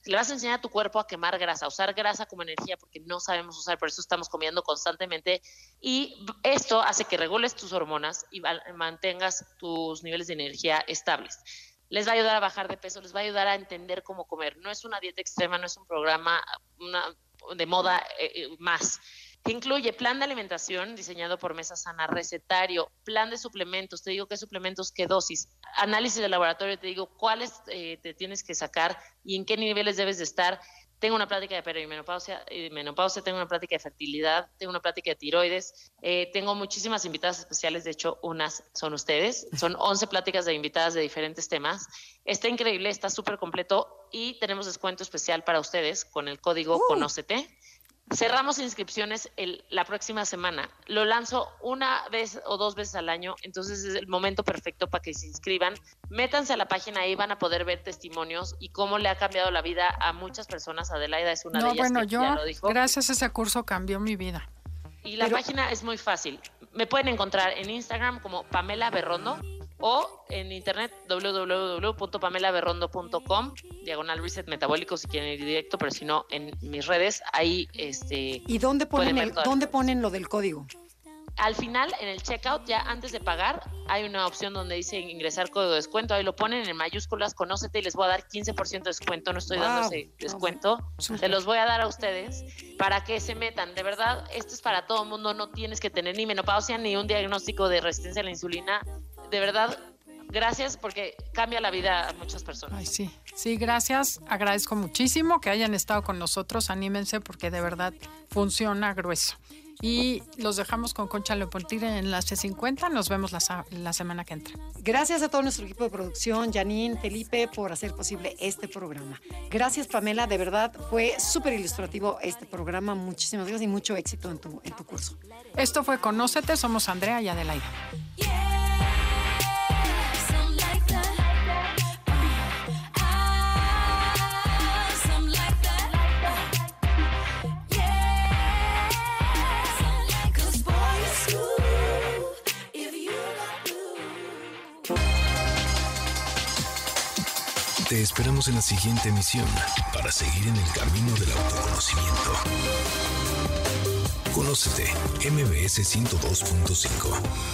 le vas a enseñar a tu cuerpo a quemar grasa, a usar grasa como energía, porque no sabemos usar, por eso estamos comiendo constantemente. Y esto hace que regules tus hormonas y mantengas tus niveles de energía estables. Les va a ayudar a bajar de peso, les va a ayudar a entender cómo comer. No es una dieta extrema, no es un programa una, de moda eh, más. Que incluye plan de alimentación diseñado por Mesa Sana, recetario, plan de suplementos, te digo qué suplementos, qué dosis, análisis de laboratorio, te digo cuáles eh, te tienes que sacar y en qué niveles debes de estar. Tengo una plática de perimenopausia, eh, menopausia, tengo una plática de fertilidad, tengo una plática de tiroides, eh, tengo muchísimas invitadas especiales, de hecho unas son ustedes, son once pláticas de invitadas de diferentes temas. Está increíble, está súper completo y tenemos descuento especial para ustedes con el código uh. Conócete. Cerramos inscripciones el, la próxima semana. Lo lanzo una vez o dos veces al año, entonces es el momento perfecto para que se inscriban. Métanse a la página, ahí van a poder ver testimonios y cómo le ha cambiado la vida a muchas personas. Adelaida es una no, de ellas bueno, que yo, ya lo dijo. Gracias a ese curso cambió mi vida. Y la Pero... página es muy fácil. Me pueden encontrar en Instagram como Pamela Berrondo o en internet doble u doble u doble u punto pamela berrondo punto com, diagonal reset metabólico si quieren ir directo, pero si no en mis redes ahí este ¿Y dónde ponen el, dónde ponen lo del código? Al final, en el checkout, ya antes de pagar, hay una opción donde dice ingresar código de descuento. Ahí lo ponen en mayúsculas, Conócete, y les voy a dar quince por ciento de descuento. No estoy wow. dando ese descuento. Super. Se los voy a dar a ustedes para que se metan. De verdad, esto es para todo el mundo. No tienes que tener ni menopausia ni un diagnóstico de resistencia a la insulina. De verdad, gracias porque cambia la vida a muchas personas. Ay, sí, sí, gracias. Agradezco muchísimo que hayan estado con nosotros. Anímense porque de verdad funciona grueso. Y los dejamos con Concha Leopoldina en Enlace cincuenta. Nos vemos la, la semana que entra. Gracias a todo nuestro equipo de producción, Janine, Felipe, por hacer posible este programa. Gracias, Pamela. De verdad, fue súper ilustrativo este programa. Muchísimas gracias y mucho éxito en tu, en tu curso. Esto fue Conócete. Somos Andrea y Adelaida. Te esperamos en la siguiente emisión para seguir en el camino del autoconocimiento. Conócete, M B S ciento dos punto cinco.